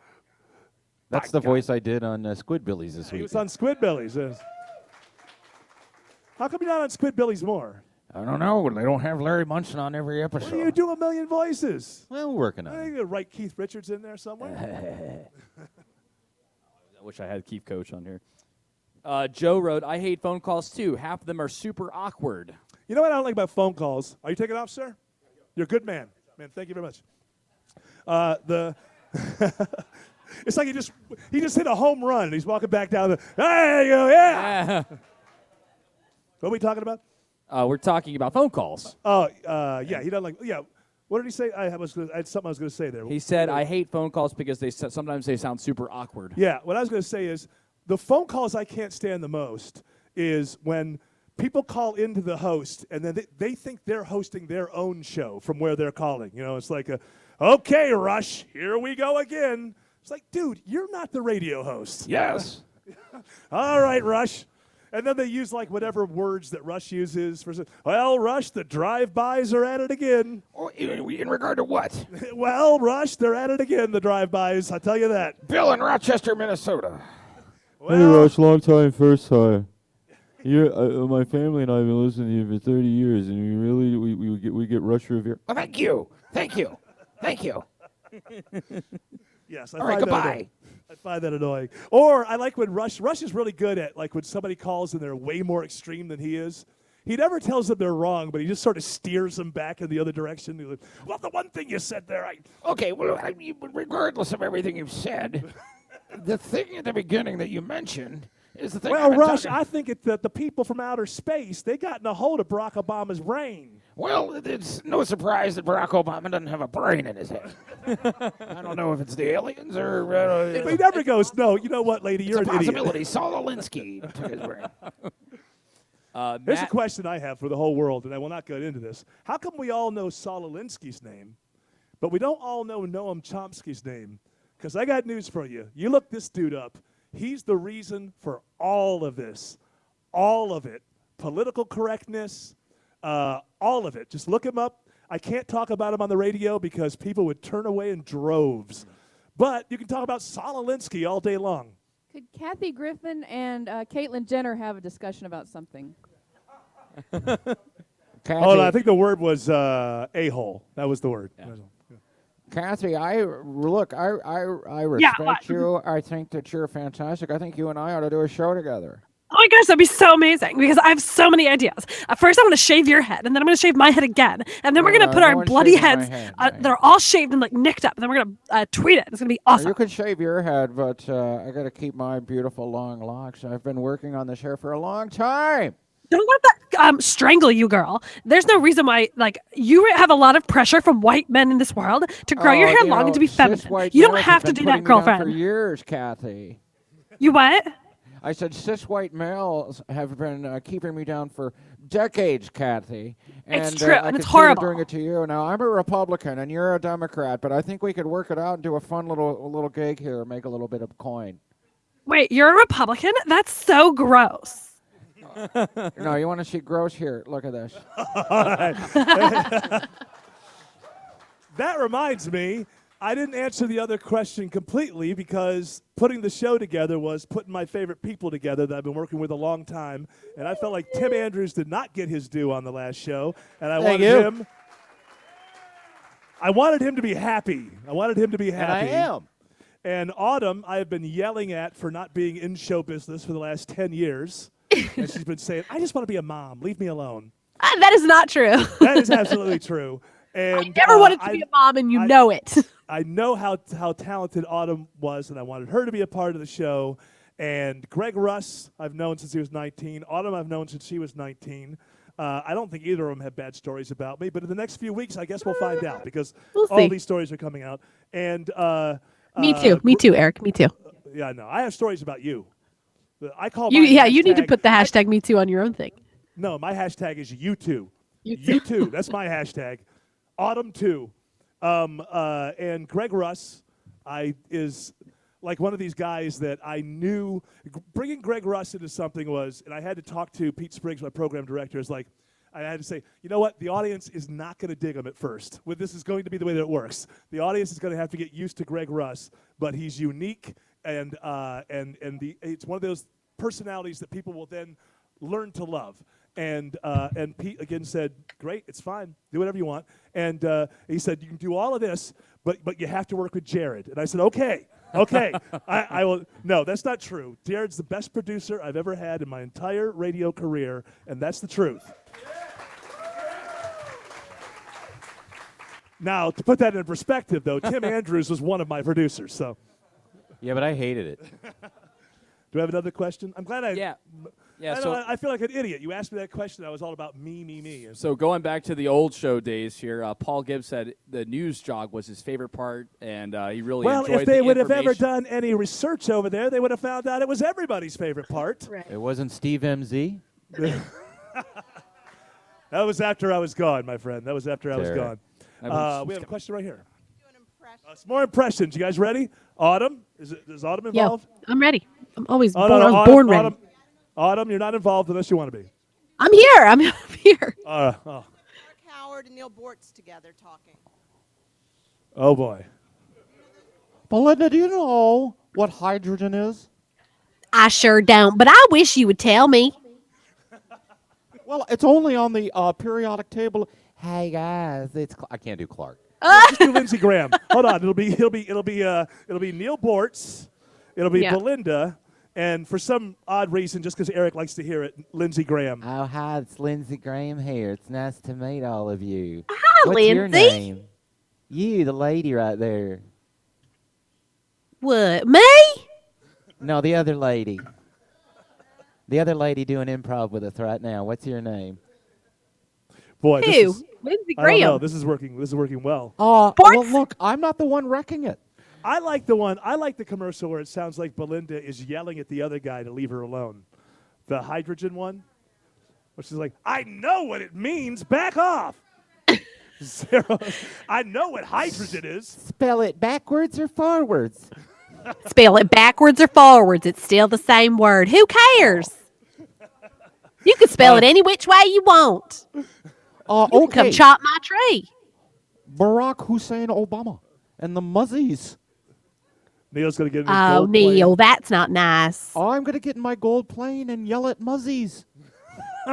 That's the voice I did on uh, Squidbillies this He week. was on Squidbillies. yes. How come you're not on Squidbillies more? I don't know. They don't have Larry Munson on every Well, episode. you do a million voices. Well, we're working on I it. think you could write Keith Richards in there somewhere. I wish I had Keith Coach on here. Uh, Joe wrote, "I hate phone calls too. Half of them are super awkward." You know what I don't like about phone calls? Are you taking off, sir? You're a good man. Man, thank you very much. Uh, the it's like he just he just hit a home run and he's walking back down the there you go, yeah. What are we talking about? Uh, we're talking about phone calls. Oh, uh, yeah, he doesn't like yeah. What did he say? I was gonna, I had something I was going to say there. He said, "I hate phone calls because they s- sometimes they sound super awkward." Yeah, what I was going to say is the phone calls I can't stand the most is when people call into the host and then they, they think they're hosting their own show from where they're calling. You know, it's like, a, okay, Rush, here we go again. It's like, dude, you're not the radio host. Yes. All right, Rush. And then they use like whatever words that Rush uses for. Well, Rush, the drive-bys are at it again. Oh, in, in regard to what? Well, Rush, they're at it again. The drive-bys. I tell you that. Bill in Rochester, Minnesota. Hey, Rush, long time, first time. You, uh, my family and I have been listening to you for thirty years, and we really we, we get we get Rush Revere. Oh, thank you. Thank you. Thank you. Yes, I All right, find that goodbye. annoying. I find that annoying. Or I like when Rush. Rush is really good at like when somebody calls and they're way more extreme than he is. He never tells them they're wrong, but he just sort of steers them back in the other direction. He's like, well, the one thing you said there, I. Okay, well, I mean, regardless of everything you've said, the thing at the beginning that you mentioned is the thing. Well, I've been Rush, talking- I think it, that the people from outer space they got in a hold of Barack Obama's brain. Well, it's no surprise that Barack Obama doesn't have a brain in his head. I don't know if it's the aliens or. Uh, But he never goes, no, you know what, lady, it's you're a an idiot. possibility. Saul Alinsky took his brain. Uh, Here's a Matt- question I have for the whole world, and I will not get into this. How come we all know Saul Alinsky's name, but we don't all know Noam Chomsky's name? Because I got news for you. You look this dude up. He's the reason for all of this. All of it. Political correctness, uh, all of it. Just look him up. I can't talk about him on the radio because people would turn away in droves. But you can talk about Saul Alinsky all day long. Could Kathy Griffin and uh, Caitlyn Jenner have a discussion about something? Oh, no, I think the word was uh, a-hole. That was the word. Kathy, I look, I, I, I Yeah, respect what? you. I think that you're fantastic. I think you and I ought to do a show together. Oh my gosh, that'd be so amazing because I have so many ideas. Uh, first, I'm going to shave your head, and then I'm going to shave my head again, and then we're going to Uh, put no our one's bloody shaving my heads. head, uh, they're all shaved and like nicked up, and then we're going to uh, tweet it. It's going to be awesome. You can shave your head, but uh, I got to keep my beautiful long locks. I've been working on this hair for a long time. Don't let that um, strangle you, girl. There's no reason why, like, you have a lot of pressure from white men in this world to grow your Oh, hair you long know, and to be cis feminine. white You don't males have to been do putting that, me down For girlfriend. years, Kathy. You what? I said cis white males have been uh, keeping me down for decades, Kathy. And, It's true, uh, I and it's consider horrible. doing it to you. Now, I'm a Republican and you're a Democrat, but I think we could work it out and do a fun little a little gig here, make a little bit of coin. Wait, you're a Republican? That's so gross. No, you want to see gross here? Look at this. That reminds me, I didn't answer the other question completely because putting the show together was putting my favorite people together that I've been working with a long time, and I felt like Tim Andrews did not get his due on the last show, and I Thank wanted you. him. I wanted him to be happy. I wanted him to be And I happy. am. And Autumn, I have been yelling at for not being in show business for the last ten years. And she's been saying, I just want to be a mom. Leave me alone. Uh, that is not true. That is absolutely true. And I never uh, wanted to I- be a mom, and you I- know it. I know how how talented Autumn was, and I wanted her to be a part of the show. And Greg Russ, I've known since he was nineteen. Autumn, I've known since she was nineteen. Uh, I don't think either of them have bad stories about me, but in the next few weeks, I guess we'll find out because We'll all see. these stories are coming out. And uh, Me uh, too. Me too, Eric. Me too. Yeah, I know. I have stories about you. I call You, mine yeah, you need to hashtag- put the hashtag Me Too on your own thing. No, my hashtag is you too. You You too. too. That's my hashtag. Autumn two. Um, uh, and Greg Russ, I is like one of these guys that I knew. g- Bringing Greg Russ into something was, and I had to talk to Pete Spriggs, my program director. Is like, I had to say, you know what? The audience is not going to dig him at first. Well, this is going to be the way that it works. The audience is going to have to get used to Greg Russ, but he's unique, and uh, and and the it's one of those personalities that people will then learn to love. And uh, and Pete again said, "Great, it's fine. Do whatever you want." And uh, he said, "You can do all of this, but but you have to work with Jared." And I said, "Okay, okay, I, I will." No, that's not true. Jared's the best producer I've ever had in my entire radio career, and that's the truth. Now, to put that in perspective, though, Tim Andrews was one of my producers. So, Yeah, but I hated it. do I have another question? I'm glad I. Yeah. Yeah, I, know, so- I I feel like an idiot. You asked me that question. I was all about me, me, me. So going back to the old show days here, uh, Paul Gibbs said the news jog was his favorite part, and uh, he really Well, enjoyed if they the would have ever information. done any research over there, they would have found out it was everybody's favorite part. It wasn't Steve M Z? That was after I was gone, my friend. That was after I was Fair. gone. I was- Uh, we have a question right here. Uh, some more impressions. You guys ready? Autumn? Is, it, is Autumn Yo, involved? I'm ready. I'm always Oh, born. no, no, I was Autumn, born ready. Autumn, Autumn, you're not involved unless you want to be. I'm here. I'm here. Uh, oh. Howard and Neil Bortz together talking. oh, boy. Belinda, do you know what hydrogen is? I sure don't, but I wish you would tell me. Well, it's only on the uh, periodic table. Hey guys, it's Cl- I can't do Clark. Just do Lindsey Graham. Hold on. It'll be it'll be it'll be uh it'll be Neil Bortz, it'll be Yeah. Belinda, and for some odd reason, just because Eric likes to hear it, Lindsey Graham. Oh hi, it's Lindsey Graham here. It's nice to meet all of you. Hi, What's your Lindsay. name? You, the lady right there. What, me? No, the other lady. The other lady doing improv with us right now. What's your name? Boy, this Who? is, Lindsey I don't know. Graham. This is working. This is working well. Uh, well, look, I'm not the one wrecking it. I like the one. I like the commercial where it sounds like Belinda is yelling at the other guy to leave her alone. The hydrogen one, where she's like, "I know what it means. Back off." Zero. I know what hydrogen is. Spell it backwards or forwards? Spell it backwards or forwards. It's still the same word. Who cares? You can spell it any which way you want. Uh, You can okay. come chop my tree. Barack Hussein Obama and the Muzzies. Neil's gonna get in his Oh, gold plane. Neil, that's not nice. I'm going to get in my gold plane and yell at Muzzies. All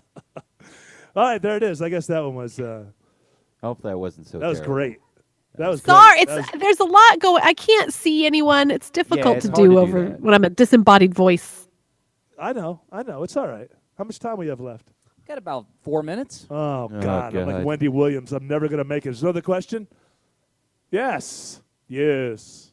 right, there it is. I guess that one was. Uh, Hope that wasn't so. that was terrible. great. That was Sorry, great. it's That was- there's a lot going. I can't see anyone. It's difficult it's to hard do to do over that. when I'm a disembodied voice. I know. I know. It's all right. How much time we have left? Got about four minutes. Oh, God. I'm like God. Wendy Williams. I'm never going to make it. Is there another question? Yes. Yes.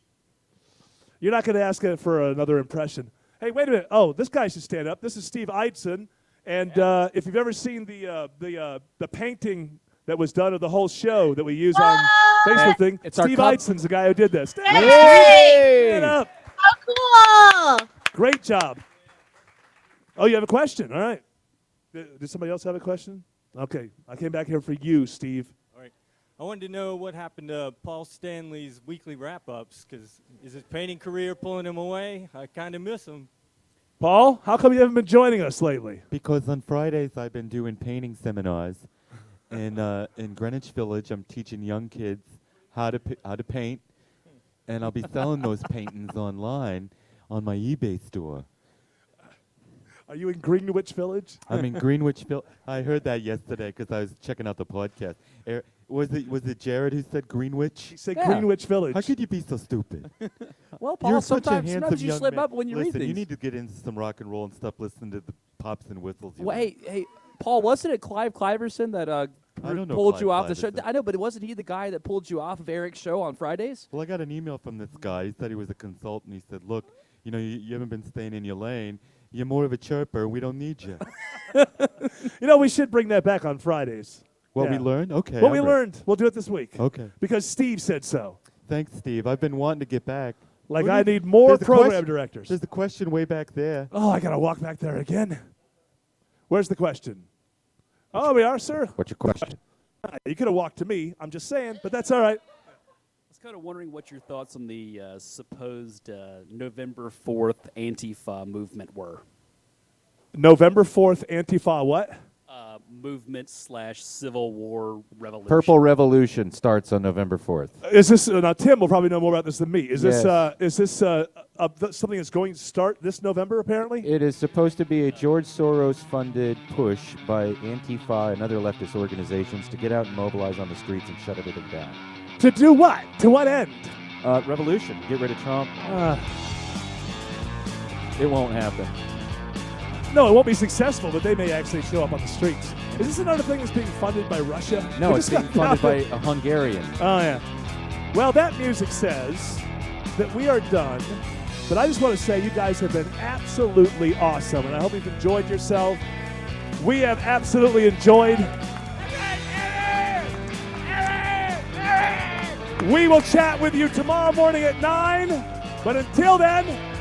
You're not going to ask it for another impression. Hey, wait a minute. Oh, this guy should stand up. This is Steve Eidson. And uh, if you've ever seen the uh, the uh, the painting that was done of the whole show that we use on Facebook thing, It's our Steve cup. Eidson's the guy who did this. Stand up, Hey! Stand up. Oh, cool. Great job. Oh, you have a question. All right. Did, did somebody else have a question? Okay. I came back here for you, Steve. All right. I wanted to know what happened to Paul Stanley's weekly wrap-ups, because is his painting career pulling him away? I kind of miss him. Paul, how come you haven't been joining us lately? Because on Fridays I've been doing painting seminars, and uh, in Greenwich Village I'm teaching young kids how to pi- how to paint, and I'll be selling those paintings online on my eBay store. Are you in Greenwich Village? I'm in Greenwich Village. I heard that yesterday because I was checking out the podcast. Er- Was it was it Jared who said Greenwich? He said Yeah. Greenwich Village. How could you be so stupid? Well, Paul, You're such a sometimes- handsome sometimes you young slip man. up when you read Listen, you things. need to get into some rock and roll and stop listening to the pops and whistles. You Well, like. hey, hey, Paul, wasn't it Clive Cliverson that uh, I don't know pulled Clive you off the show? Cliverson. I know, but wasn't he the guy that pulled you off of Eric's show on Fridays? Well, I got an email from this guy. He said he was a consultant. He said, "Look, you know, you, you haven't been staying in your lane. You're more of a chirper. We don't need you." You know, we should bring that back on Fridays. What we Yeah. learned? Okay. What we I'm ready. learned. We'll do it this week. Okay. Because Steve said so. Thanks, Steve. I've been wanting to get back. Like, What I do you- need more there's a program question- directors. There's a question way back there. Oh, I got to walk back there again. Where's the question? Oh, we are, sir. What's your question? You could have walked to me. I'm just saying, but that's all right. I was kind of wondering what your thoughts on the uh, supposed uh, November fourth Antifa movement were. November fourth, Antifa what? Uh, movement slash Civil War revolution. Purple Revolution starts on November fourth. Is this uh, now? Tim will probably know more about this than me. Is this Yes. uh, is this uh, uh, th- something that's going to start this November? Apparently, It is supposed to be a George Soros-funded push by Antifa and other leftist organizations to get out and mobilize on the streets and shut everything down. to do what? To what end? Uh, revolution. Get rid of Trump. Uh, It won't happen. no, it won't be successful, but they may actually show up on the streets. Is this another thing that's being funded by Russia? No, We it's just being found funded out by that- a Hungarian. Oh, yeah. Well, that music says that we are done. But I just want to say you guys have been absolutely awesome, and I hope you've enjoyed yourself. We have absolutely enjoyed. We will chat with you tomorrow morning at nine. But until then,